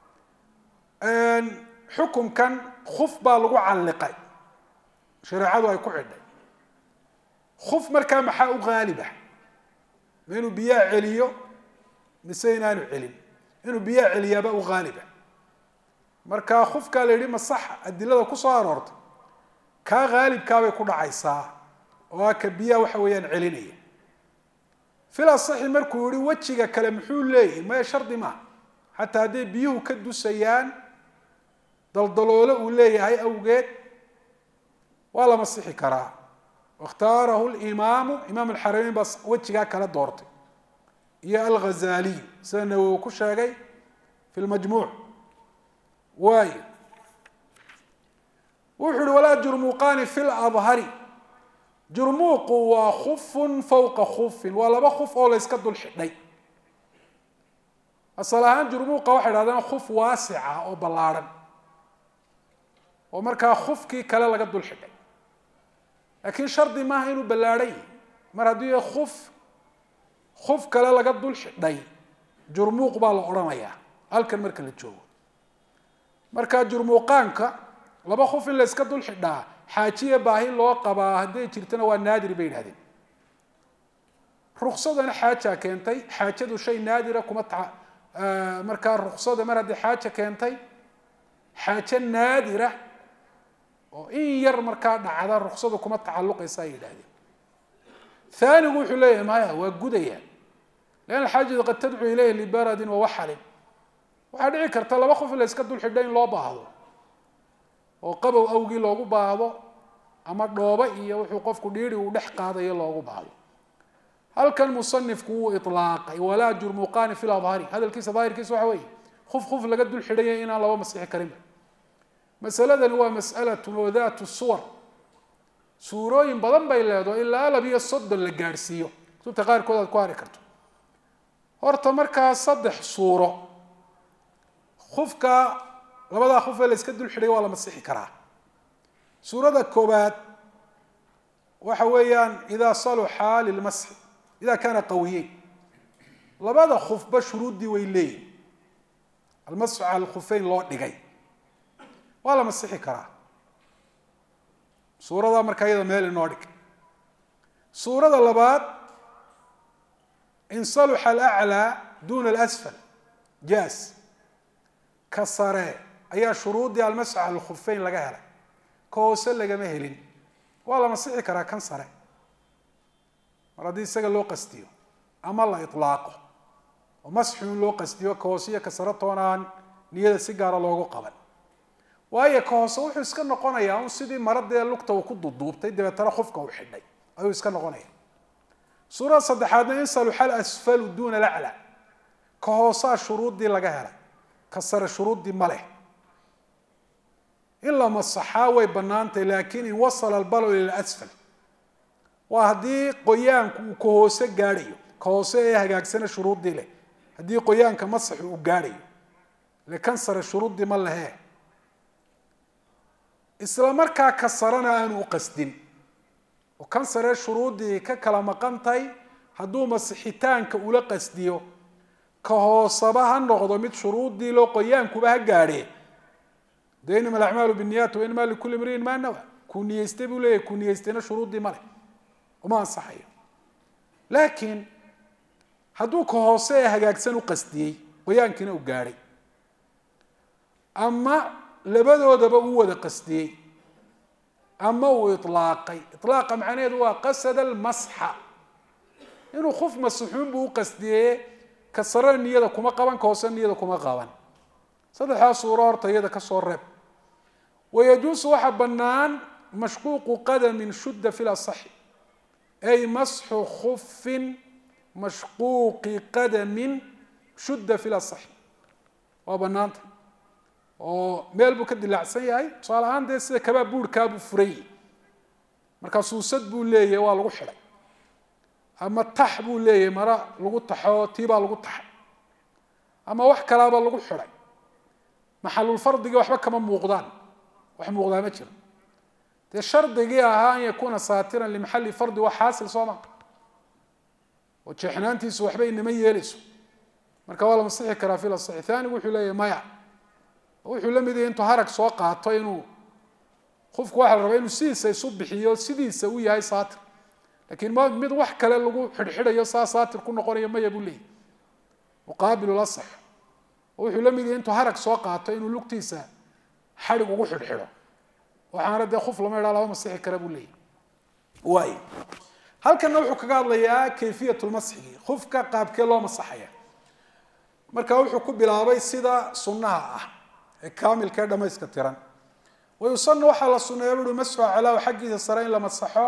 Speaker 1: xukumkan khuf baa lagu calliqay shareecadu ay ku xidhay khuf markaa maxaa u qaaliba ma inuu biyaha celiyo mise inaanu celin inuu biyaha celiyaaba u qaaliba markaa khufkaa la yidhi masaxa adilada ku soo aroortay kaa qaalibkaabay ku dhacaysaa oo aa ka biyaha waxa weeyaan celinaya fil asaxi markuu yihi wejiga kale muxuu leeyahy maya shardi maaha xataa hadday biyuhu ka dusayaan daldaloolo uu leeyahay awgeed waa la masixi karaa wakhtaarahu limaamu imaam alxarameyn baa wejigaa kala doortay iyo alghazaliy sida nawowi ku sheegay fi lmajmuuc waayo wuxuu uhi walaa jurmuuqaani fi ladhari jurmuuqu waa khufun fawqa khufin waa laba khuf oo la yska dul xidhay asal ahaan jurmuuqa waxay dhahdeen khuf waasica oo ballaarhan oo markaa khufkii kale laga dul xidhay laakiin shardi maaha inuu ballaadhan yahy mar haddii khuf kale laga dul xidhay jurmuuq baa la odhanayaa halkan marka la joogo markaa jurmuuqaanka laba khuf in la yska dul xidhaa xaajiya baahi loo qabaa hadday jirtana waa naadir bay yidhahdeen ruksadana xaajaa keentay xaajadu shay naadira kuma markaa ruksada mar haddii xaaja keentay xaajo naadira oo in yar markaa dhacda ruksadu kuma tacalluqaysa ay yidhahdeen aanigu wuxuu leeyahay maya waa gudaya lan alxaajatu qad tadcuu ilayhi libaradin wawaxalin waxaa dhici karta laba khuf in la yska dul xidha in loo baahdo oo qabow awgii loogu baahdo ama dhoobo iyo wuxuu qofku dhiiri uu dhex qaadayo loogu baahdo halkan musanifku wuu ilaaqay walaa jurmuuqaani fi ladhari hadalkiisa daahirkiisa waxa weeye khuf laga dul xidhaya inaan laba masixi karinba masaladani waa mas'alatun oo daatu suwar suurooyin badan bay leedaho ilaa 230 la gaadhsiiyo kutubta qaarkood aad ku hari karto horta markaa 3 suuro khufka labadaa khuf ee la iska dul xidhay waa la masixi karaa suurada koobaad waxa weeyaan idaa saluxa lilmasxi idaa kaana qawiyeyn labada khufba shuruuddii way leeyihin almasxu cala alkhufeyn loo dhigay waa la masixi karaa suurada markaa iyada meel inoo dhig suurada labaad in saluxa alaclaa duna alasfal jaas ka sare ayaa shuruuddii almasxu cala alkhufeyn laga helay ka hoose lagama helin waa la masixi karaa kan sare mar haddii isaga loo qastiyo ama la ilaaqo oo masxu in loo qastiyo ka hoose iyo ka sare toonaan niyada si gaara loogu qaban waayo ka hoose wuxuu iska noqonayaa un sidii maradee lugta uu ku duduubtay dabeetana khufka uu xidhay ayuu iska noqonaya suurada saddexaadna in saluxa alasfalu duuna alaclaa ka hoosaa shuruuddii laga helay ka sare shuruuddii ma leh in la masaxaa way bannaantay laakiin in wasala albalow ila asfal waa haddii qoyaanku uu ka hoose gaadhayo ka hoose ee hagaagsana shuruuddii leh haddii qoyaanka masaxu uu gaadhayo ile kan sare shuruuddii ma lehee isla markaa ka sarena aanu u qasdin oo kan sare shuruuddii ka kala maqantay hadduu masixitaanka ula qasdiyo ka hoosaba ha noqdo mid shuruuddii loo qoyaankuba ha gaadhee dee inama alacmaalu binniyaat wa inamaa likulli imriin maa nawa kuu niyeystay buu leeyahy kuu niyeystayna shuruuddii ma leh uma ansaxayo laakiin hadduu ka hoose ee hagaagsan u qasdiyey qoyaankiina u gaadhay ama labadoodaba u wada qasdiyey ama uu ilaaqay ilaaqa macnaheedu waa qasada almasxa inuu qof masixuun buu u qasdiyeye ka sarena niyada kuma qaban ka hoose niyada kuma qaban saddexdaa suuro horta iyada ka soo reeb wayajuusu waxaa bannaan mashquuqu qadamin shudda fi lasaxi ay masxu khufin mashquuqi qadamin shudda fi lasaxi waa bannaanta oo meel buu ka dilaacsan yahay tusaale ahaan dee sida kabaa buurhkaabuu furayey markaa suusad buu leeyahay waa lagu xidhay ama tax buu leeyahay mara lagu taxo tiibaa lagu taxay ama wax kalaaba lagu xidhay maxalulfardigii waxba kama muuqdaan wax muuqdaa ma jiro dee shardigii ahaa an yakuuna saatiran limaxalli fardi waa xaasil soo ma oo jeexnaantiisu waxba inama yeelayso marka waa la masixi karaa fi lasaxi aanigu wuxuu leeyahay maya wuxuu la mid yahay intuu harag soo qaato inuu qofku waxa la rabaa inuu sidiisa isu bixiyo sidiisa u yahay saatir laakiin mid wax kale lagu xidhxidhayo saa saatir ku noqonayo maya buu leeyahy muqaabilu lasax wuxuu la mid yahay intuu harag soo qaato inuu lugtiisa xadhig ugu xidhxidho waxaana dee qof lama idhaa laba masixi kara buu leeyahy waay halkanna wuxuu kaga hadlayaa kayfiyatulmasxigi qofka qaabkee loo masaxaya marka wuxuu ku bilaabay sida sunnaha ah ee kaamilka ee dhamayska tiran wayusana waxaa la sunneeya buui masxu calaahu xaggiisa sare in la masaxo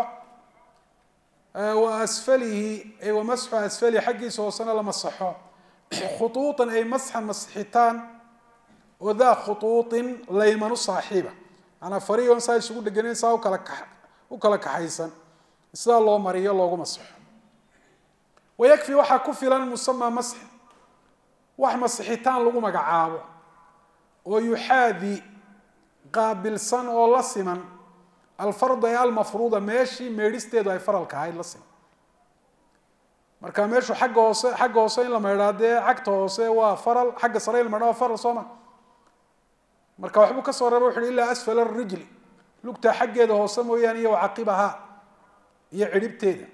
Speaker 1: wa asfalihi ay wa masxu asfalihi xaggiisa hoosena la masaxo khuuuطan ay masxan masixitaan oo daa khuuuطin laymanu saaxiiba manaa fariyon saa isugu dheganayn saa u kala kaxaysan sidaa loo mariyo loogu masaxo wayakfi waxaa ku filan musama masxi wax masixitaan lagu magacaabo oo yuxaadi qaabilsan oo la siman alfarda ee almafruuda meeshii meedhisteedu ay faralka ahayd la siman marka meeshu xagga hoose in la maydhaa dee cagta hoose waa faral xagga sare in la maydhaa waa faral sooma marka waxbuu ka soo reeba wuxu uhi ilaa asfala arijli lugta xaggeeda hoose mooyaane iyo wacaqibahaa iyo cidhibteeda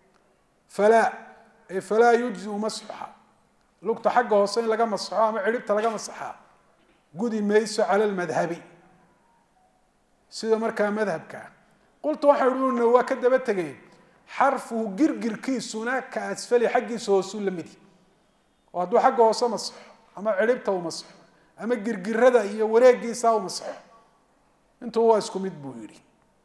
Speaker 1: falaa yujziu masxuha lugta xagga hoose in laga masaxo ama cidhibta laga masaxaa gudi mayso cala lmadhabi sida markaa madhabkaa qultu waxaan uhi waa ka daba tegeen xarfuhu girgirkiisuna ka asfali xaggiisa hoosuu la midi oo hadduu xagga hoose masaxo ama cidhibta u masaxo ama girgirada iyo wareegiisa u masaxo intuba waa isku mid buu yidhi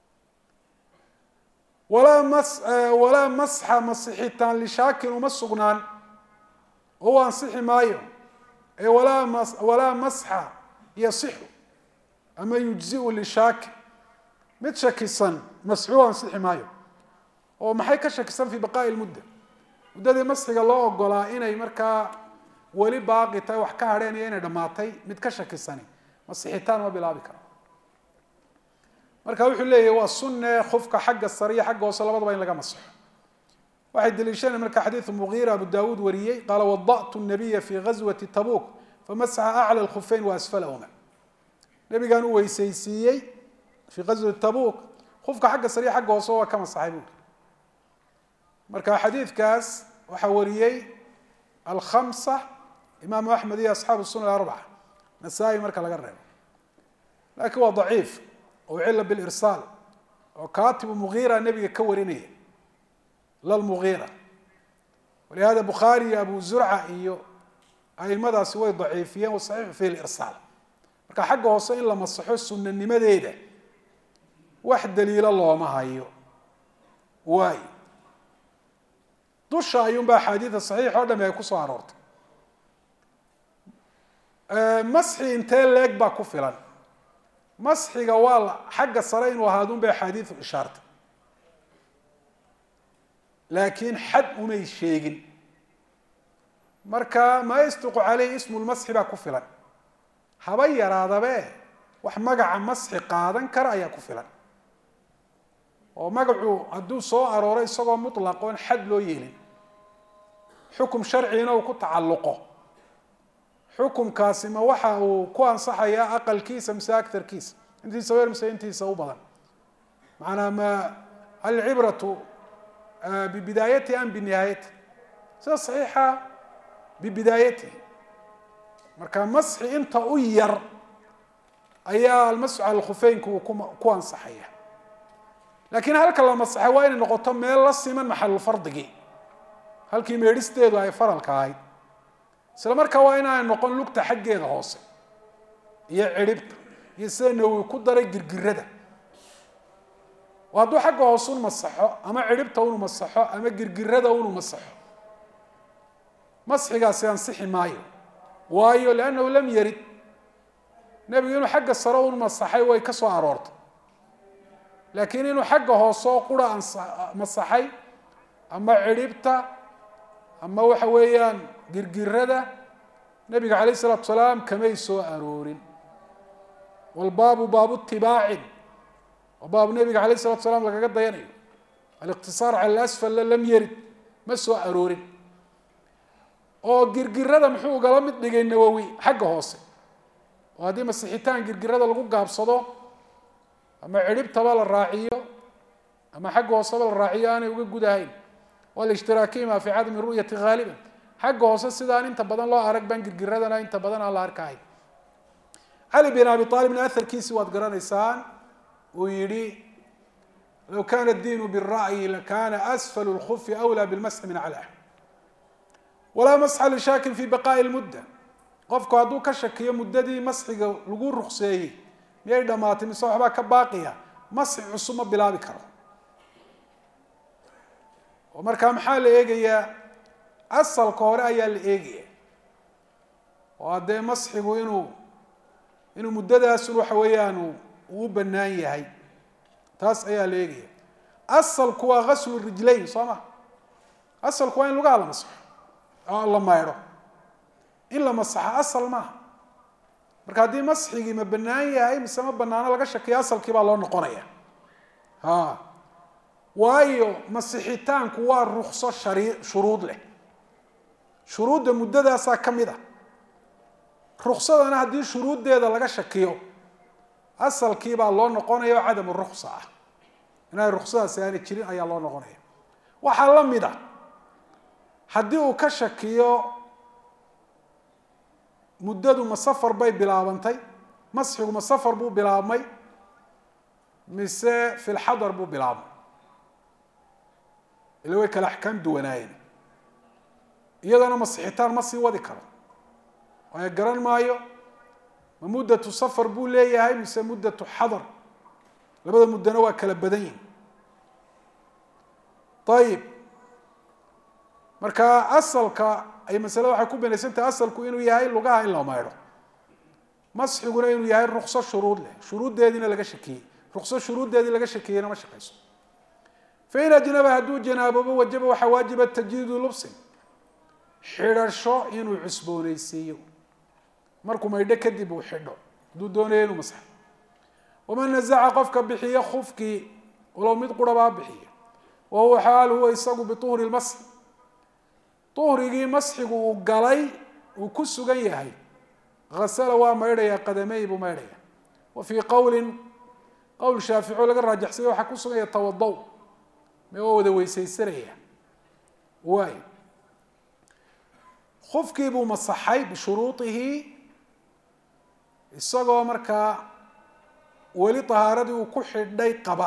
Speaker 1: walaa masxa masixitaan lishaakin uma sugnaan oo u ansixi maayo ee walaa masxa yasixu ama yujziu lishaakin mid shakisan masxuu ansixi maayo oo maxay ka shakisan fii baqaa'i lmudda muddadii masxiga loo ogolaa inay markaa weli baaqi tahay wax ka hadheen iyo inay dhammaatay mid ka shakisani masixitaan ma bilaabi karo marka wuxuu leeyahy waa sunne qofka xagga sare iyo xagga hoose labadaba in laga masaxo waxay daliishanaen marka xadiidu mugiira abu daawuud wariyey qaala wada'tu nabiya fii ghaswati tabuuk famasaxa acla lkhufeyn wa asfalahuma nabigaan u weysaysiiyey fii ghaswati tabuuk qofka xagga sare iyo xagga hoose waa ka masaxay buuri marka xadiidkaas waxaa wariyey alkhamsa imaamu axmed iyo asxaabu sunan alarbaca nasaa-i marka laga reebo laakiin waa daciif oo cila bilirsaal oo kaatibu mugiira nebiga ka warinaya lalmugiira walihada bukhaari iyo abu zurca iyo aimadaasi way daciifiyeen wasaxiixu fihi lirsaal marka xagga hoose in la masaxo sunanimadeeda wax daliilo looma hayo waay dusha ayuunbaa axaadiida saxiix oo dhami ay ku soo aroortay. masxi intee leeg baa ku filan? masxiga waa xagga sare inuu ahaadun bay axaadiidu ishaartay, laakiin xad umay sheegin. marka maa yasduqu caleyhi ismu lmasxi baa ku filan, haba yaraadabe wax magaca masxi qaadan kara ayaa ku filan. oo magacu hadduu soo arooro isagoo mutlaq oon xad loo yeelin, xukum sharcigina uu ku tacalluqo, xukumkaasi ma waxa uu ku ansaxayaa aqalkiisa mise agarkiisa, intiisa weer mise intiisa u badan? macnaa ma alcibratu bibidaayatihi am binihaayatihi? sida saxiixa bibidaayatihi. marka masxi inta u yar ayaa almasxu cala alkhufeynka uu ku ansaxaya. laakiin halka la masaxay waa inay noqoto meel la siman maxalulfardigii, halkii meedhisteedu ay faralka ahayd. isla markaa waa inaanay noqon lugta xaggeeda hoose iyo ciribta, iyo sida nawowi ku daray girgirada. oo hadduu xagga hoose unu masaxo ama ciribta unu masaxo ama girgirada unu masaxo, masxigaasi ansixi maayo. waayo liannahu lam yarid, nebigu inuu xagga sare unu masaxay way ka soo aroortay, laakiin inuu xagga hoose oo qura masaxay ama ciribta ama waxa weeyaan girgirada, nabiga calayh isalaatu salaam kamay soo aroorin. walbaabu baabu itibaacin, waa baabu nabiga calayh isalatu salaam lagaga dayanayo. aliqtisaar cala alasfal lam yarid, ma soo aroorin. oo girgirada muxuu ugala mid dhigay nawowi xagga hoose, oo haddii masixitaan girgirada lagu gaabsado ama ciribtaba la raaciyo ama xagga hooseba la raaciyo aanay uga gudahayn. walishtiraakiima fi cadami ru'yati haaliban, xagga hoose sidaan inta badan loo arag baan girgiradana inta badan aan la arkahayn. cali bin abi aalibna aharkiisi waad garanaysaan, uu yihi low kana diinu bira'yi lakana asfalu lkufi awlaa bilmasxi min aclaa. walaa masxa lishaakin fi baqaa'i lmudda, qofku hadduu ka shakiyo muddadii masxiga lagu rukseeyey miyay dhamaatay mise waxbaa ka baaqiya, masxi cusub ma bilaabi karo. oo markaa maxaa la eegayaa? asalka hore ayaa la eegaya. oo haddee masxigu inuu muddadaasun waxa weeyaan uu banaan yahay, taas ayaa la eegaya. asalku waa gaslu rijlayn, soo ma? asalku waa in lugaha la masaxo oo la maydho. in la masaxo asal maaha. marka haddii masxigii ma banaan yahay mise ma banaano laga shakiyo, asalkii baa loo noqonaya. waayo masixitaanku waa rukso shuruud leh, shuruudda muddadaasaa ka mid a. ruksadana haddii shuruuddeeda laga shakiyo, asalkii baa loo noqonaya oo cadamu ruksa ah, inay ruksadaasi aanay jirin ayaa loo noqonaya. waxaa la mid a haddii uu ka shakiyo muddadu ma safar bay bilaabantay, masxigu ma safar buu bilaabmay mise fi lxadar buu bilaabmay, ila way kala axkaam duwanaayeen. iyadana masixitaan ma sii wadi karo, waayo garan maayo ma muddatu safar buu leeyahay mise muddatu xadar. labada muddana waa kala badan yihin. ayib, marka asalka ay masalada waxay ku binaysan tahay asalku inuu yahay lugaha in la maydho, masxiguna inuu yahay rukso shuruud leh, shuruuddeediina laga shakiyey. rukso shuruuddeedii laga shakiyeyna ma shaqayso. fain ajnaba hadduu janaabobo wajaba waxaa waajiba tajdiidu lubsin, xidhasho inuu cusboonaysiiyo. markuu maydho kadib uu xidho hadduu doonayo inuu masaxo. waman nazaca qofka bixiya khufkii walow mid qurabaa bixiya, wa huwa xaal huwa isagu bituhri lmasxi, uhrigii masxigu uu galay uu ku sugan yahay, asala waa maydhaya qadamey buu maydhaya. wa fii qowlin qowl shaafici oo laga raajaxsanya waxaa ku suganya tawado, me waa wada weysaysanaya. waay, khufkii buu masaxay bishuruuihi, isagoo markaa weli ahaaradii uu ku xidhay qaba,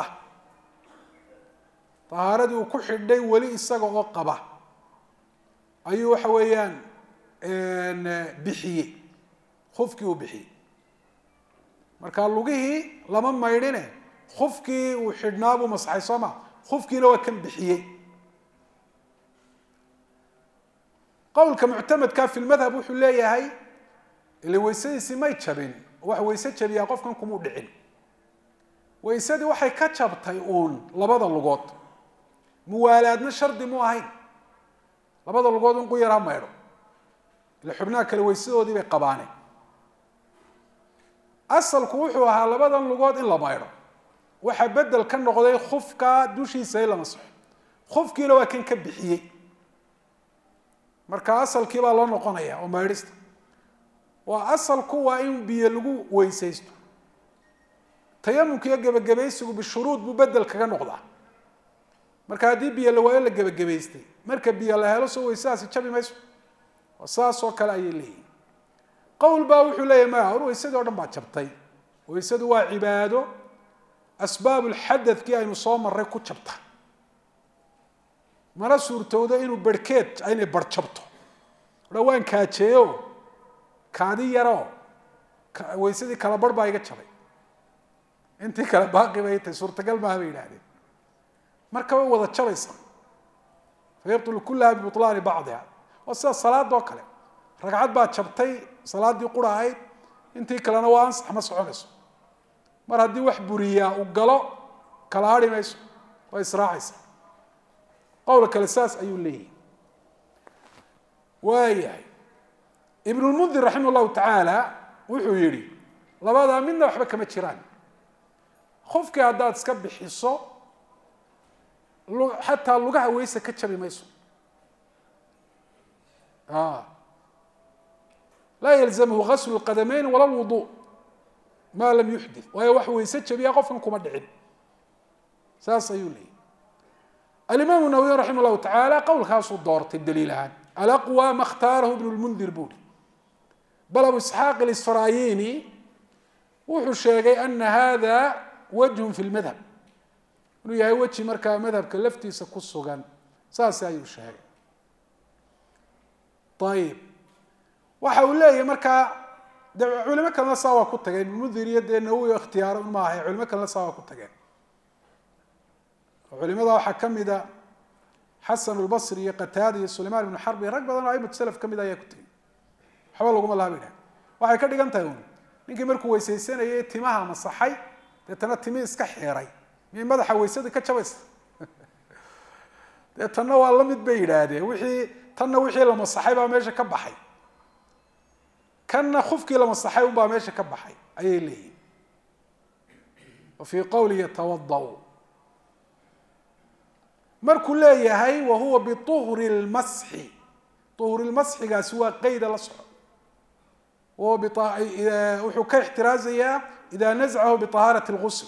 Speaker 1: ahaaradii uu ku xidhay weli isaga oo qaba ayuu waxa weeyaan bixiyey, khufkii uu bixiyey. marka lugihii lama maydhine khufkii uu xidhnaa buu masaxay, soo ma? khufkiina waa kan bixiyey. qowlka muctamadka fi lmadhab wuxuu leeyahay ile weysadiisi may jabin wax weyse jabiyaa qofkan kuma dhicin weysadii waxay ka jabtay labada lugood muwaalaadna shardi mu ahayn labada lugood in quyar ha maydho ila xubnaha kale weysadoodii bay qabaaneen asalku wuxuu ahaa labadan lugood in la maydho waxa bedel ka noqday khufka dushiisa in la masaxo khufkiina waa kan ka bixiyey marka asalkii baa loo noqonaya oo maydhista waa asalku waa in biyo lagu weysaysto tayamumka iyo gebagabaysigu bishuruud buu bedel kaga noqdaa marka haddii biyo la waayo la gebagabaystay marka biyo la helo soo weysahaasi jabi mayso oo saas oo kale ayay leeyihin qowl baa wuxuu leeyahay maya hor weysadii oo dhan baa jabtay weysadu waa cibaado asbaab ulxadadkii aynu soo marray ku jabta mana suurtowda inuu barhkeed aynay barjabto dhawaan kaajeeyo kaadi yaroo weysadii kala barh baa iga jabay intii kale baaqi bay tahay suurtagal maaha bay yidhahdeen marka way wada jabaysaa fayabtulu kullaha bibutlaani bacdiha waa sida salaada oo kale ragcad baa jabtay salaadii qura ahayd intii kalena waa ansax ma soconayso mar haddii wax buriyaa uu galo kala hadhi mayso waa israacaysa qowla kale saas ayuu leeyahay waayahay ibn lmundir raximah llahu tacaala wuxuu yihi labadaa midna waxba kama jiraan qofkii haddaad iska bixiso xataa lugaha weyse ka jabi mayso laa yalzamhu gaslu lqadamayn wala lwudu maa lam yuxdith waayo wax weyse jabiya qofkan kuma dhicin saas ayuu leeyahy alimaam nawawi raximah llahu tacaala qowlkaasuu doortay daliil ahaan alaqwa ma khtaarahu ibn lmundir buuri bal abu isxaaq alisfarayini wuxuu sheegay ana hada wajhun fi lmadhab inuu yahay weji markaa madhabka laftiisa ku sugan saas ayuu sheegay ayib waxa uu leeyahay markaa de culimo kalena saa waa ku tageen ibnmundir iyo dee nawowi ikhtiyaaro ma ahay culimo kalena saa waa ku tageen culimada waxaa kamida xasan albasri iyo qataada iyo sulaymaan ibnu xarb iyo rag badan oo aimatu salaf kamid ayaa ku tegey waxba laguma laha bay waxay ka dhigan tahay ninkii markuu weysaysanayay timaha masaxay deetana timi iska xiiray miyay madaxa weysadii ka jabaysa dee tanna waa la mid bay yidhaahdeen wixii la masaxay baa meesha ka baxay kanna khufkii la masaxay unbaa meesha ka baxay ayay leeyihin wa fii qowli yatawadau markuu leeyahay wahuwa biuhri lmasxi uhri lmasxigaasi waa qeyda la soco wuxuu ka ixtiraazayaa ida naزcahu biطahaarati اlgusl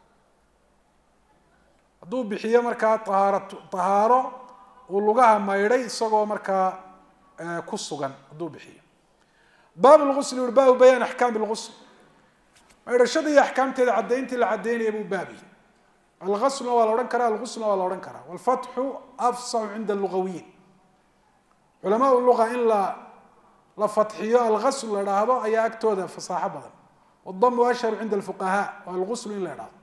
Speaker 1: hadduu bixiyo markaa طahaaro uu lugaha maydhay isagoo markaa ku sugan hadduu bixiyo baab lgusl ui baabu bayaan axkaam lgusl maydhashada iyo axkaamteeda caddayntii la caddaynaya buu baabiye algaslna waa la odhan karaa alguslna waa la odhan karaa walfatxu afsaxu cinda lugawiyin culamaa luga in la fatxiyo algasl la dhaahdo ayaa agtooda fasaaxo badan wadamu ashharu cinda alfuqahaa waa alguslu in la idhaahdo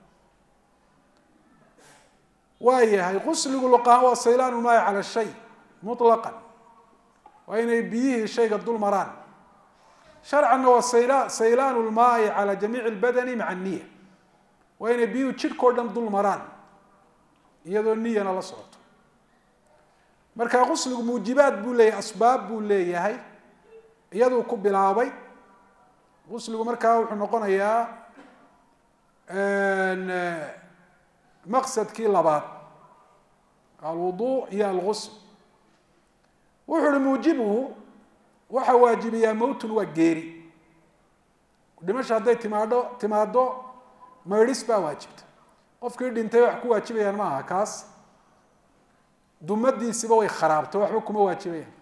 Speaker 1: waa yahay gusligu luqahaan waa saylaan ulmaayi cala shay muطlaqan waa inay biyihii shayga dul maraan sharcanna waa saylaan lmaayi cala jamiici lbadani maca niya waa inay biyuhu jidhkao dhan dul maraan iyadoo niyana la socoto marka gusligu muujibaad buu leeyahay asbaab buu leeyahay iyaduu ku bilaabay gusligu markaa wuxuu noqonayaa maqsadkii labaad alwudu iyo algusl wuxuu uhi muujibuhu waxa waajibiyaa mowtun waa geeri dhimasha hadday timaado maydhis baa waajibta qofkii dhintay wax ku waajibayaan ma aha kaas dumadiisiba way kharaabtay waxba kuma waajibayaan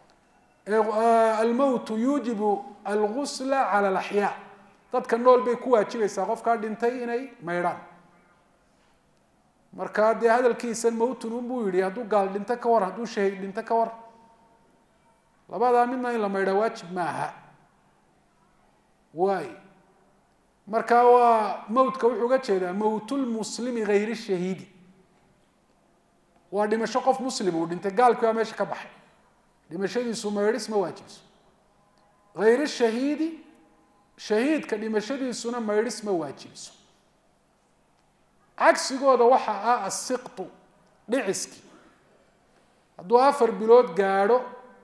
Speaker 1: almowtu yuujibu algusla cala alaxyaa dadka nool bay ku waajibaysaa qofkaa dhintay inay maydhaan markaa dee hadalkiisan mowtun unbuu yihi hadduu gaal dhinto ka war hadduu shahiid dhinto ka war labadaa midna in la maydhaa waajib ma aha waay marka waa mowtka wuxuu uga jeedaa mowtulmuslimi hayri shahiidi waa dhimasho qof muslim uu dhintay gaalkii waa meesha ka baxay dhimashadiisu maydhis ma waajibiso hayr shahiidi shahiidka dhimashadiisuna maydhis ma waajibiso cagsigooda waxa ah asiqtu dhiciski hadduu 4 bilood gaadho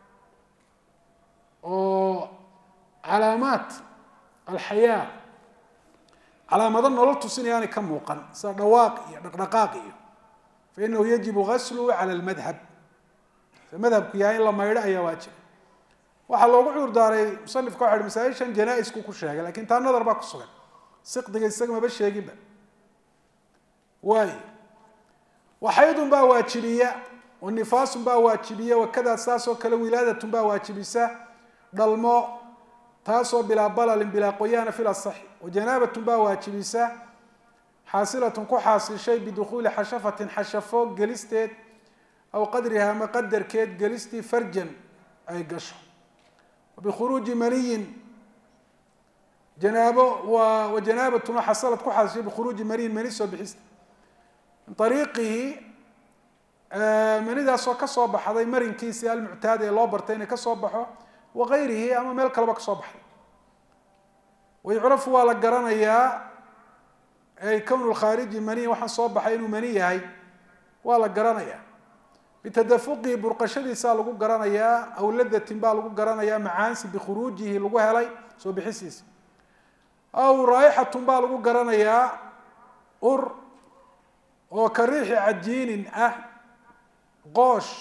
Speaker 1: oo calaamaad alxayaa calaamado nolol tusinayaan ka muuqan sida dhawaaq iyo dhaqdhaqaaq iyo fainahu yajibu ghasluhu cala almadhab madhabku yahay in la maydho ayaa waajib waxaa loogu cuur daaray musanifka waxa masaa'ishan janaa-isku ku sheegay laakiin taa nadar baa ku sugan siqdiga isaga maba sheeginba waay waxaydun baa waajibiya wanifaasun baa waajibiya wakadaa saasoo kale wilaadatun baa waajibisa dhalmo taasoo bilaa balalin bilaa qoyaana fil asaxi wajanaabatun baa waajibisa xaasilatun ku xaasishay bidukhuuli xashafatin xashafo gelisteed aw qadriha ama qadarkeed gelistii farjan ay gasho bikhuruuji maniyin janaabo wajanaabatun xasalad ku xaasishay bikhuruuji maniyin mani soo bixista min ariiqihi manidaasoo kasoo baxday marinkiisii almuctaad ee loo bartay inay kasoo baxo wagayrihi ama meel kaleba kasoo baxday wayucrafu waa la garanayaa ay kownu lkhaariji maniyin waxaan soo baxay inuu mani yahay waa la garanayaa bitadafuqihi burqashadiisaa lagu garanayaa aw ladatin baa lagu garanayaa macaansi bikhuruujihi lagu helay soo bixisiisa aw raaixatun baa lagu garanayaa ur oo ka riixi cajiinin ah qoosh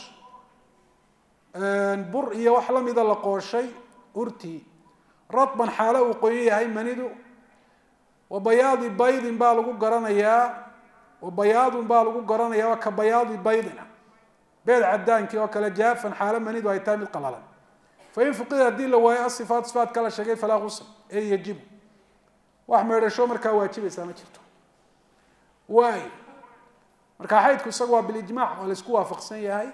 Speaker 1: bur iyo wax lamida la qooshay urtii radban xaalo uu qoyan yahay manidu wa bayaadi baydin baa lagu garanayaa wa bayaadun baa lagu garanayaa ka bayaadi baydin ah beed cadaankii oo kale jaafan xaalo manidu ay tahay mid qalalan fain fuqida haddii la waayo asifaat sifaadka la sheegay falaa ghusl ee yajibu wax meedhasho markaa waajibaysaa ma jirto waay marka xaydku isaga waa bilijmaac waa la isku waafaqsan yahay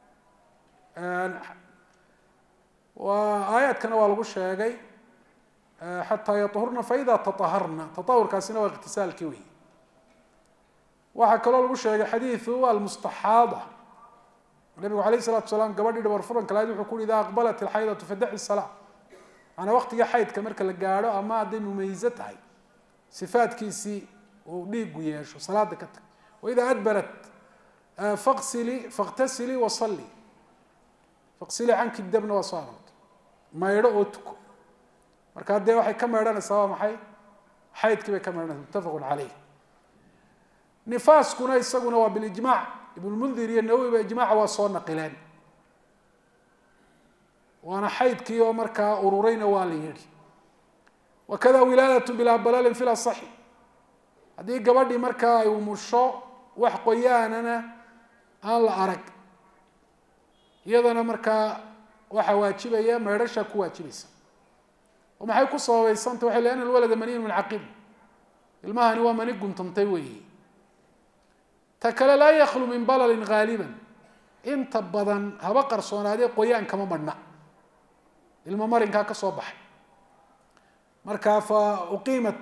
Speaker 1: aayaadkana waa lagu sheegay xataa yahurna faida taaharna taahurkaasina waa ikhtisaalkii wey waxaa kaloo lagu sheegay xadiiu almustaxaada nabigu alayh الsalatu salaam gabadhii dhabar furanka lahayd wuxuu ku ui ida aqbalat ilxaydatu fadaci salaa maanaa waqtiga xaydka marka la gaadho ama hadday mumayizo tahay sifaadkiisii uu dhiigu yeesho salaada ka tag waida adbarat faktasilii wasalii faqsilii canki dabna waa soo aroortay maydho oo tuko markaa dee waxay ka maydhanaysaa waa maxay xaydkii bay ka maydhanaysa muttafaqun caleyh nifaaskuna isaguna waa bilijmaac ibnulmundir iyo nawowiba ijmaaca waa soo naqileen waana xaydkii oo markaa ururayna waa la yidhi wakada wilaadat bilaa balalin fi lasaxi haddii gabadhii markaa ay umusho wax qoyaanana aan la arag iyadana markaa waxaa waajibaya maydhashaa ku waajibaysa oo maxay ku sababaysanta waxay liana alwalada maniyun muncaqid ilmahani waa mani guntantay weeye ta kale laa yaklu min balalin haaliban inta badan haba qarsoonaadee qoyaan kama madhna ilmo marinkaa ka soo baxay markaa fa uqiimat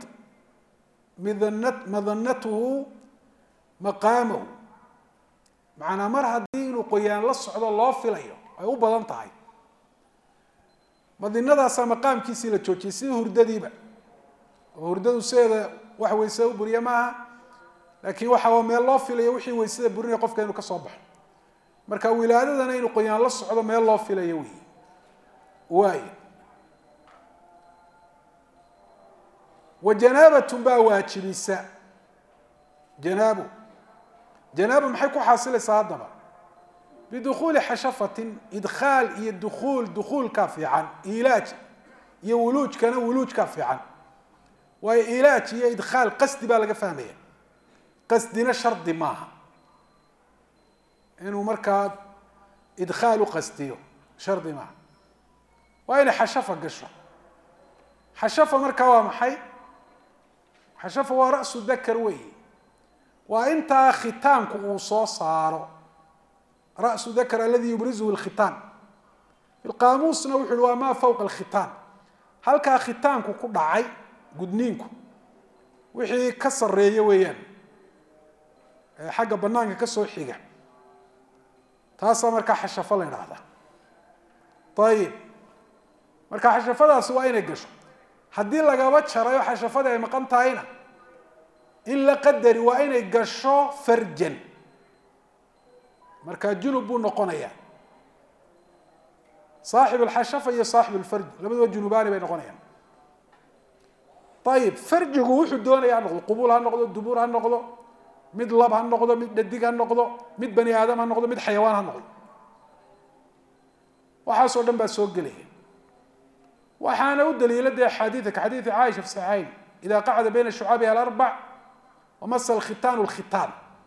Speaker 1: madanatuhu maqaamahu macanaa mar haddii inuu qoyaan la socdo loo filayo ay u badan tahay madinadaasaa maqaamkiisii la joojiyay sidii hurdadiiba oo hurdadu sideeda wax weysada u buriya maaha laakiin waxaa meel loo filayo wixii weysada burinaya qofka inuu ka soo baxo marka wilaadadana inuu qoyaan la socdo meel loo filayo wey waay wa janaabatun baa waajibisa janaabo maxay ku xaasilaysaa haddaba bidukuuli xashafatin idkhaal iyo dukuulkaa fiican ilaaj iyo wuluujkana wuluujkaa fiican waayo ilaaj iyo idkhaal qasdi baa laga fahmaya qasdina shardi maaha inuu markaa idkhaal u qasdiyo shardi maaha waa inay xashafa gasho xashafa markaa waa maxay xashafa waa ra'su dakar weyi waa intaa khitaanku uu soo saaro ra'su dakar aladi yubrizuhu lkhitaan filqaamuusna wuxu uhi waa maa fawqa alkhitaan halkaa khitaanku ku dhacay gudniinku wixii ka sareeya weeyaan xagga banaanka ka soo xiga taasaa markaa xashafo la idhaahdaa ayib marka xashafadaasi waa inay gasho haddii lagaba jarayo xashafada ay maqan tahayna in la qadari waa inay gasho farjan marka junub buu noqonayaa صاحب الحشفة iyo صاحب الفرج labadaba junubaani bay noqonayaan طيب farjigu wuxuu doonayaa noqdo qubul ha noqdo dubur ha noqdo mid lab ha noqdo mid dhadig ha noqdo mid bani aadam ha noqdo mid xayawaan ha noqdo waxaasoo dhan baa soo gelaya waxaana u daliilada xadiidka xadiid Aisha fi sahihayn إذا قعد بين شعابها الأربع ومس الختان الختان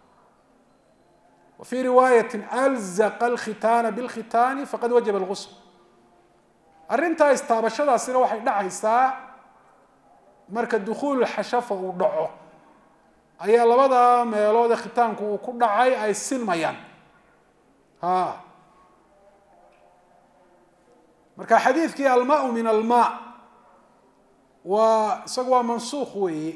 Speaker 1: وفي رواية ألزق الختان بالختان فقد وجب الغسل أرنتا استابشدا سيرا waxay dhacaysaa marka dukhul xashafa uu dhaco ayaa labada meelood ee khitaanku uu ku dhacay ay silmayaan marka xadiidkii almaa min almaa waa isagu waa mansuukh weeye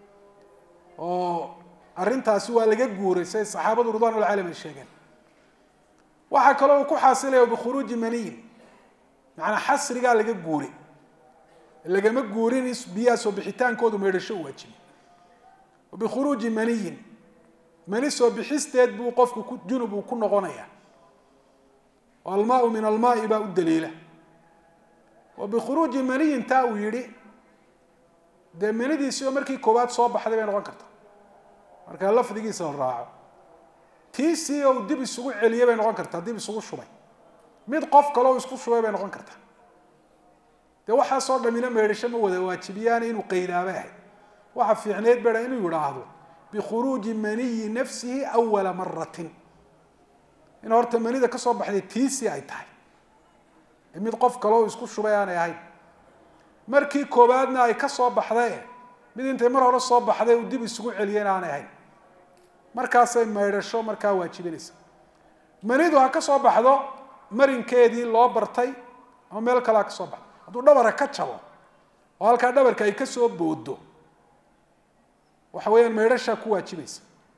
Speaker 1: oo arrintaasi waa laga guuray say saxaabadu ridwaanul caalam ay sheegeen waxa kale oo ku xaasilayo bikhuruuji maniyin macna xasriga laga guuray lagama guurin biyaa soo bixitaankoodu meedhasho waajibi bikhuruuji maniyin mani soo bixisteed buu qofku junub uu ku noqonayaa almaa min almaa baa u daliila وبخروج مني انتا ويري ده منيديسو markii koobaad soo baxday bay noqon kartaa marka lafdigiisa oo raaco tiisi oo dib isugu celiyay bay noqon kartaa dib isugu shubay mid qof kale oo isku shubay bay noqon kartaa de waxa soo dhamina meedhisho ma wada waajibiyaan inuu qeydaabay waxa fiicneed baa inuu yiraahdo بخروج مني نفسه اول مره in horta manida ka soo baxday tiisi ay tahay mid qof kale oo isku shubay aan ahayn markii koobaadna ay ka soo baxday mid intay mar hore soo baxday uu dib isugu celiyeen aan ahayn markaas ay meedhasho markaa waajibinaysa manidu ha ka soo baxdo marinkeedii loo bartay ama meel kale ka soo baxdo hadduu dhabar ka jabo oo halka dhabarka ay ka soo boodo waxa weeyaan meedhasha ku waajibaysa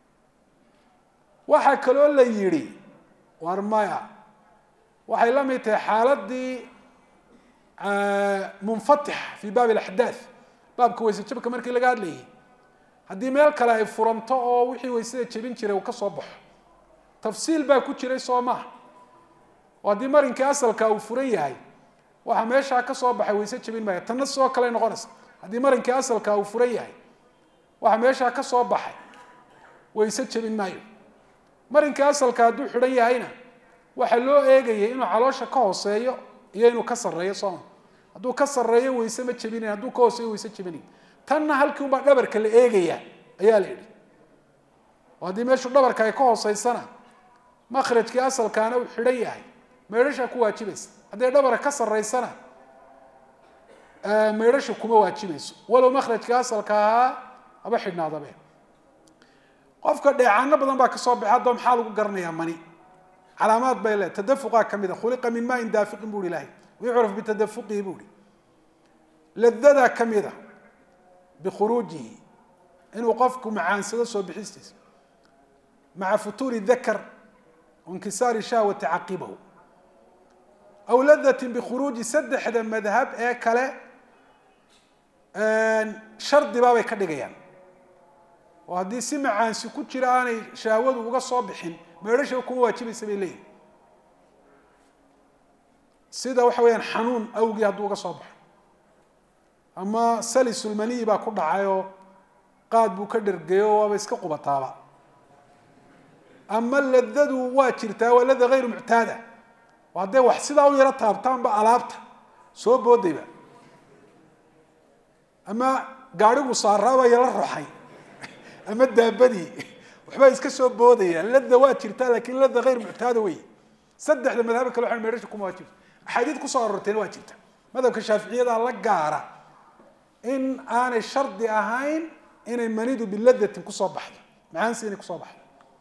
Speaker 1: waxa kale oo la yiri warmaya waxay la mid tahay xaaladii munfatix fi baab al-ahdath baabka wayse jabka markii laga hadlayay hadii meel kale ay furanto oo wixii wayse jabin jiray uu ka soo baxo tafsiil baa ku jiray Soomaa wadii marinka asalka uu furan yahay waxa meesha ka soo baxay wayse jabin ma tan soo kale noqonaysa hadii marinka asalka uu furan yahay waxa meesha ka soo baxay wayse jabin maayo marinka asalka haduu xiran yahayna waxa loo eegayay inuu caloosha ka hooseeyo iyo inuu ka sareeyo Soomaa haduu ka sareeyo wayse ma jabin haduu ka hooseeyo wayse jabin tanna halkii uma dhabarka la eegaya ayaa la yiri wadii meeshu dhabarka ay ka hooseysana makhrajkii asalkaana uu xiran yahay meedhasha ku waajibaysa hadii dhabarka ka sareysana meedhasha kuma waajibayso walow makhrajkii asalka aba xidhnaadabe qofka dheecaano badan baa ka soo baxay hadda maxaa lagu garanayaa mani علامات بيله تدفقا كميده خلق من ماء دافق بوري الله ويعرف بتدفقه بوري لذذا كميده بخروجه انه وقفكم مع انسدس وبحسس مع فتور الذكر وانكسار شهوة عقبه او لذة بخروج سد حدا مذهب اكله شرط بابay ka dhigayaan oo hadii si macaansi ku jiraanay shaawadu uga soo bixin meedhasho ku waajibaysa bay leeyihiin sida waxa weeyaan xanuun awgii hadduu uga soo baxo ama salisul mani baa ku dhacayo qaad buu ka dhergeeyo waaba iska qubataaba ama ladadu waa jirtaa waa lada غير muctaada waday wax sida u yara taabtaan ba alaabta soo boodayba ama gaarigu saaraba yala ruxay ama daabadii waxba iska soo boodaya lada waa jirtaa laakiin lada غير muctaada way saddexda madhab kale waxaan meedhasho kuma waajib xadiid ku soo arorteen waa jirta madhabka shaafiiciyada la gaara in aanay shardi ahayn inay manidu biladatin ku soo baxdo macaansiina ku soo baxdo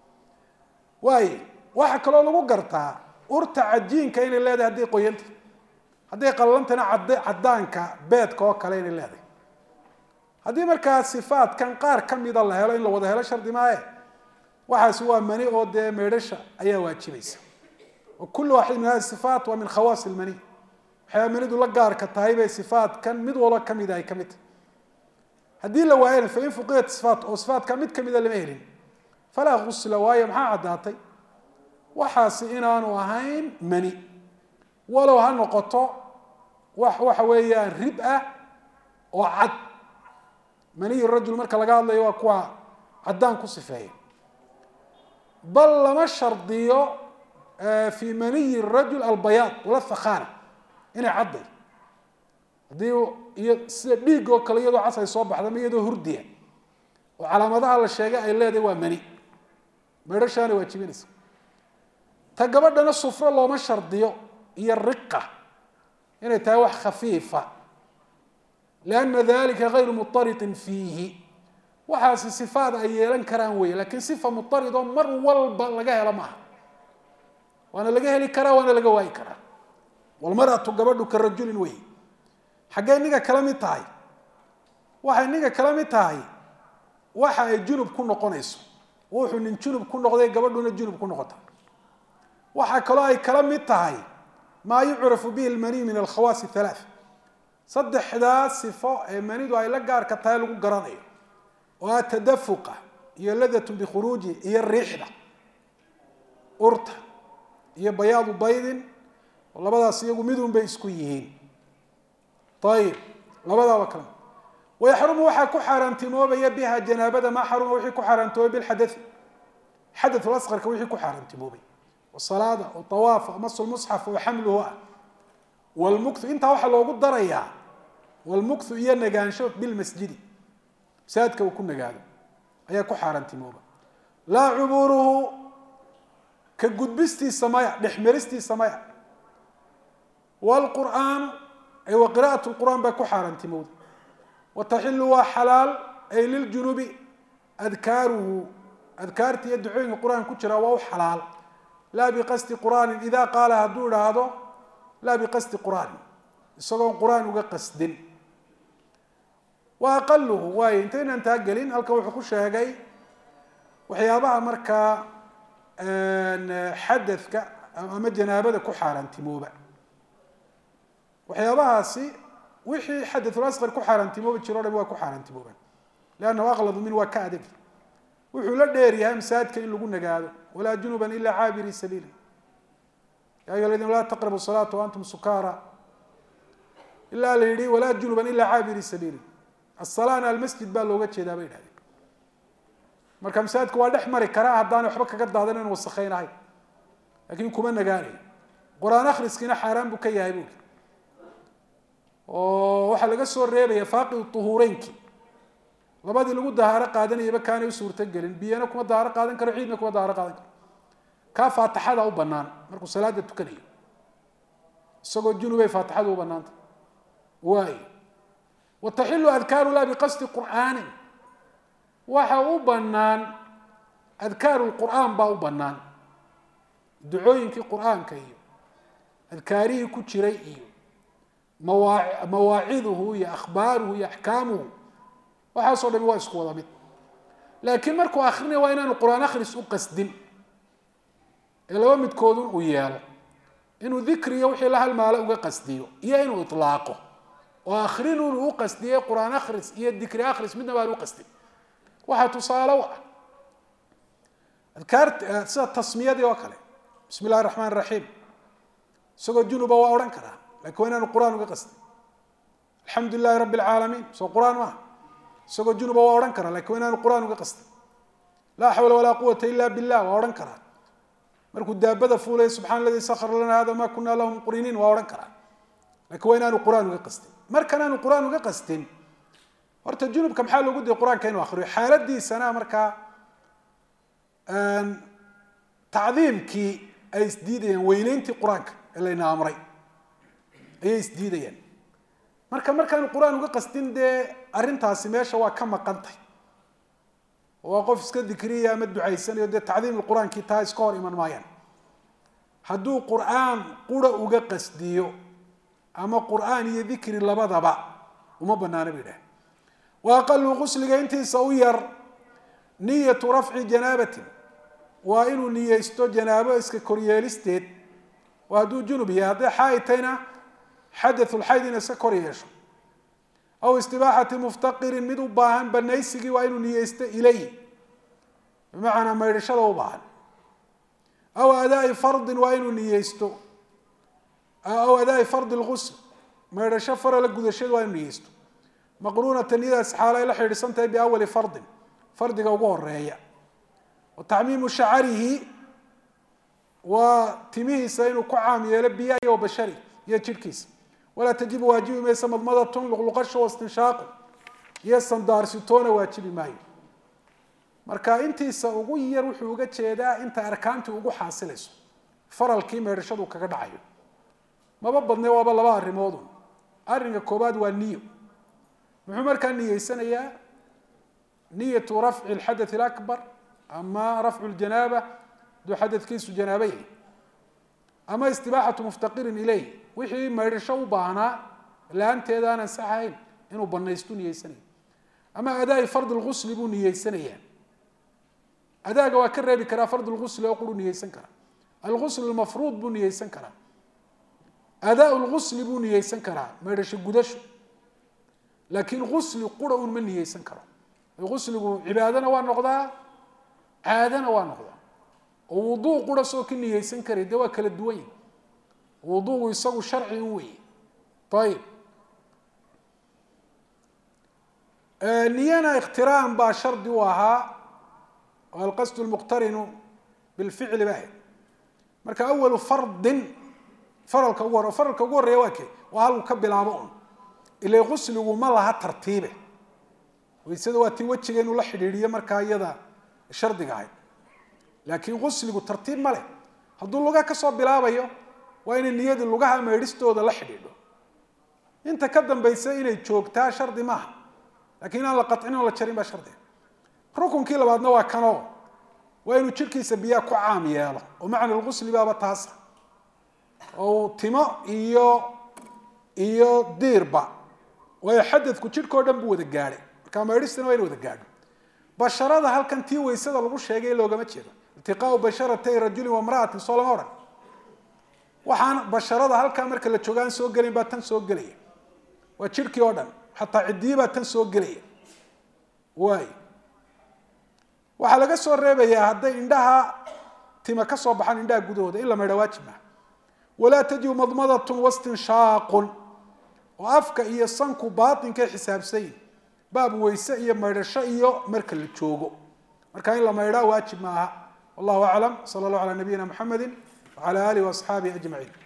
Speaker 1: waxa kale oo lagu gartaa urta cajiinka inay leedahay hadii qoyanta hadii qallantana cadaanka beedka oo kale inay leedahay hadii markaa sifaadkan qaar kamida la helo in la wada helo shardi maaye waxaas waa mani oo de meedhasha ayaa waajibaysa وكل واحد من هذه الصفات ومن خواص المني waxaa manidu la gaarka tahay bay sifaadkan mid walba kamid ay kamid tahay haddii la waayana fa in fuqidat sifaat oo sifaadka mid kamida lama helin falaa ghusla waayo maxaa caddaatay waxaasi inaanu ahayn mani walow ha noqoto waxa weeyaan rib ah oo cad mani rajul marka laga hadlayo waa kuwa caddaan ku sifeeya bal lama shardiyo في مني الرجل البياض ولا الثخانة إنه عضي هذه سبيق وكل يدو عصا يصبح هذا ما يدو هردية وعلى مدار الشيء إلا ده مني مرشان واتشبينس تجبرنا الصفر الله ما شرطيه هي الرقة هنا تاوح خفيفة لأن ذلك غير مضطرد فيه وحاس صفات أيلان كرانوية لكن صفة مضطردة مر والبا لقاها لماها وانا لقاها لي كرا وانا لقاها كرا والمرأة تقبض كالرجل وي حقا نيجا كلامي تاي waxa niga kalami tahay waxa ay junub ku noqonayso wuxuu nin junub ku noqday gabadhuna junub ku noqota waxa kale ay kalami tahay ma yu'rafu bihi al-mani min al-khawas thalath saddexda sifo ee manidu ay la gaar ka tahay lagu garanayo waa tadafuqa iyo ladatu bi khuruji iyo riixda urta iyo bayaadu baydin labadaas iyagu midun bay isku yihiin طيب labada kale ويحرم وحا كحرمتموبيا بها جنابه ما حرم وحي كحرمتوبيا بالحدث حدث الاصغر كوحي كحرمتموبيا والصلاه والطواف ومس المصحف وحمله والمكث انت waxa loogu daraya والمكث iyo nagaansho bil masjid saadka ku nagaado ayaa ku xarantimoba la uburuhu ka gudbisti samaya dhixmaristi samaya wal qur'an ay wa qiraa'atu al qur'an ba ku xarantimoba وتحل وحلال أي للجنوب أذكاره أذكارتي يدعون القرآن كتير وهو حلال لا بقصد قرآن إذا قال هدول هذا لا بقصد قرآن يسوون قرآن وقصد وأقله وين أنت أجلين الكوي حكوش هجاي وحيابها مركا حدث أما جنابه كحار انتموبة وحيابها سي وحي حدث الأصغر كحارنتموبة جرار بوا كحارنتموبة لأنه أغلظ من وكادك وحي لا ديريها مساد كان لو نغادو ولا جنوبا إلا عابري سبيل يا أيها الذين لا تقربوا الصلاة وأنتم سكارى إلا ليري ولا جنوبا إلا عابري سبيل الصلاة المسجد با لوغا جيدا بين هذه marka مسادك waa dhex mari kara hadaan waxba kaga daadanan wasakheeynahay laakiin kuma nagaanay quraan akhriskina xaraan buu ka yahay buu waxa laga soo reebay faaqi tuhureynki labadii lagu dahaaro qaadanayba kaanay suurta galin biyana kuma dahaaro qaadan karo ciidna kuma dahaaro qaadan karo ka faataxada u banaan markuu salaada tukanayo isagoo junubay faataxada u banaanta waay وتحل اذكار لا بقصد قران waxa u banaan اذكار القران ba u banaan ducooyinkii quraanka iyo adkaarihi ku jiray iyo مواعظه يا اخباره يا احكامه وحاصل دم waa isku wada mid laakiin markuu akhrinayo waa inaan quraan akhris u qasdin ilaa midkoodun u yeelo inuu dhikriyo wixii la halmaala uga qasdiyo iyo inuu itlaaqo oo akhrinu uu qasdiyo quraan akhris iyo dhikri akhris midna baa uu qasdi waxa tusaalo adkaart sida tasmiyadii oo kale bismillaahir rahmaanir rahiim isagoo junuba waa oran karaa لكن أنا القرآن وقصد الحمد لله رب العالمين سو القرآن ما سو جنوب وأورنكره لكن أنا القرآن وقصد لا حول ولا قوة إلا بالله وأورنكره مركو دابة فولي سبحان الذي سخر لنا هذا ما كنا لهم قرينين وأورنكره لكن أنا القرآن وقصد مركن أنا القرآن وقصد ورت الجنوب كم حال وجود القرآن كانوا آخر حالات دي سنة مركا تعظيم كي أي سديد وينين تي قرآنك اللي نامري ay isdiidayaan markaan quraan uga qastin de arintaasi meesha waa ka maqantay waa qof iska dhikriya ama ducaysanayo de taadiim quraanki taa iska hor iman maayaan haduu quraan qura uga qasdiyo ama quraan iyo dhikri labadaba uma banaana bidah wa aqallu ghusliga intiisa u yar niyatu raf'i janabati wa inuu niyeysto janaabo iska koryeelisteed waa duu junub yahay xaaytayna xadaثu lxayd inay iska kor yeesho aw istibaaxati muftaqirin mid u baahan banaysigii waa inuu niyeysto ilayh bimacnaa maydhashada u baahan aw adaa'i fardin waa inuu niyeysto aw adaa'i fardi lgusl maydhasho farala gudashada waa inuu niyeysto maqruunata niyadaas xaalo ay la xidhiidhsan tahay biawali fardin fardiga ugu horeeya wa tacmiimu shacarihi waa timihiisa inuu ku caam yeelo biyaha iyo bashari iyo jidhkiisa walaa tajibu waajibi maysa madmadatun luqluqasho wastinshaaqu iyo sandaarsitoona waajibi maayo marka intiisa ugu yar wuxuu uga jeedaa inta arkaantii ugu xaasilayso faralkii meedhashadu kaga dhacayo maba badne waaba laba arrimood arrinka koobaad waa niyo muxuu markaa niyeysanayaa niyatu rafci alxadath alakbar ama rafcu ljanaaba duu xadadkiisu janaaba yahay ama istibaaxatu muftaqirin ilayh wixii maydhasho u baahnaa la-aanteeda aan ansaxahayn inuu banaystu niyeysanaya ama adaa'i fardi lgusli buu niyeysanayaa adaaga waa ka reebi karaa fardi lgusli oo quru niyeysan karaa algusl almafruud buu niyeysan karaa adaa lgusli buu niyeysan karaa maydhasho gudasho laakiin gusli qura un ma niyeysan karo gusligu cibaadana waa noqdaa caadana waa noqdaa oo wuduu qura soo ka niyeysan karay dee waa kala duwan yahi wuduugu isagu sharci u weeye ayib niyana ikhtiraan baa shardi u ahaa oo alqasd lmuqtarinu bilficli ba marka awalu fardin faralka ugu horeeya waa kee waa halku ka bilaabo un ila gusligu ma laha tartiibe waysada waa tii wejiga inuu la xidhiidhiyo markaa iyada shardiga ahayd laakiin gusligu tartiib ma leh hadduu luga kasoo bilaabayo waa inay niyadu lugaha maydhistooda la xidhiidho inta ka dambaysa inay joogtaa shardi maaha lakiin inaan la qacin oo la jarin baa shardiga rukunkii labaadna waa kanoo waa inuu jidhkiisa biyaha ku caam yeelo oo macna lgusli baaba taasa oo timo iyo diirba waayo xadadku jidhkao dhan buu wada gaadhay markaa maydhistana waa ina wada gaadho basharada halkan tii weysada lagu sheegay loogama jeedo iltiqaau basharatay rajulin wamra'atin soo lama odhan waxaan basharada halkaa marka la joogaan soo gelin baa tan soo gelaya waa jidhkii oo dhan xataa ciddii baa tan soo gelaya waay waxaa laga soo reebayaa hadday indhaha tima ka soo baxaan indhaha gudahooda in la maydha waajib maha walaa tajibu madmadatun wastinshaaqun oo afka iyo sanku baatinkay xisaabsanyihin baab weyse iyo maydhasho iyo marka la joogo marka in la maydhaa waajib maaha wallahu aclam sala allahu calaa nabiyina muxamedi wacala alihi waasxaabihi ajmaciin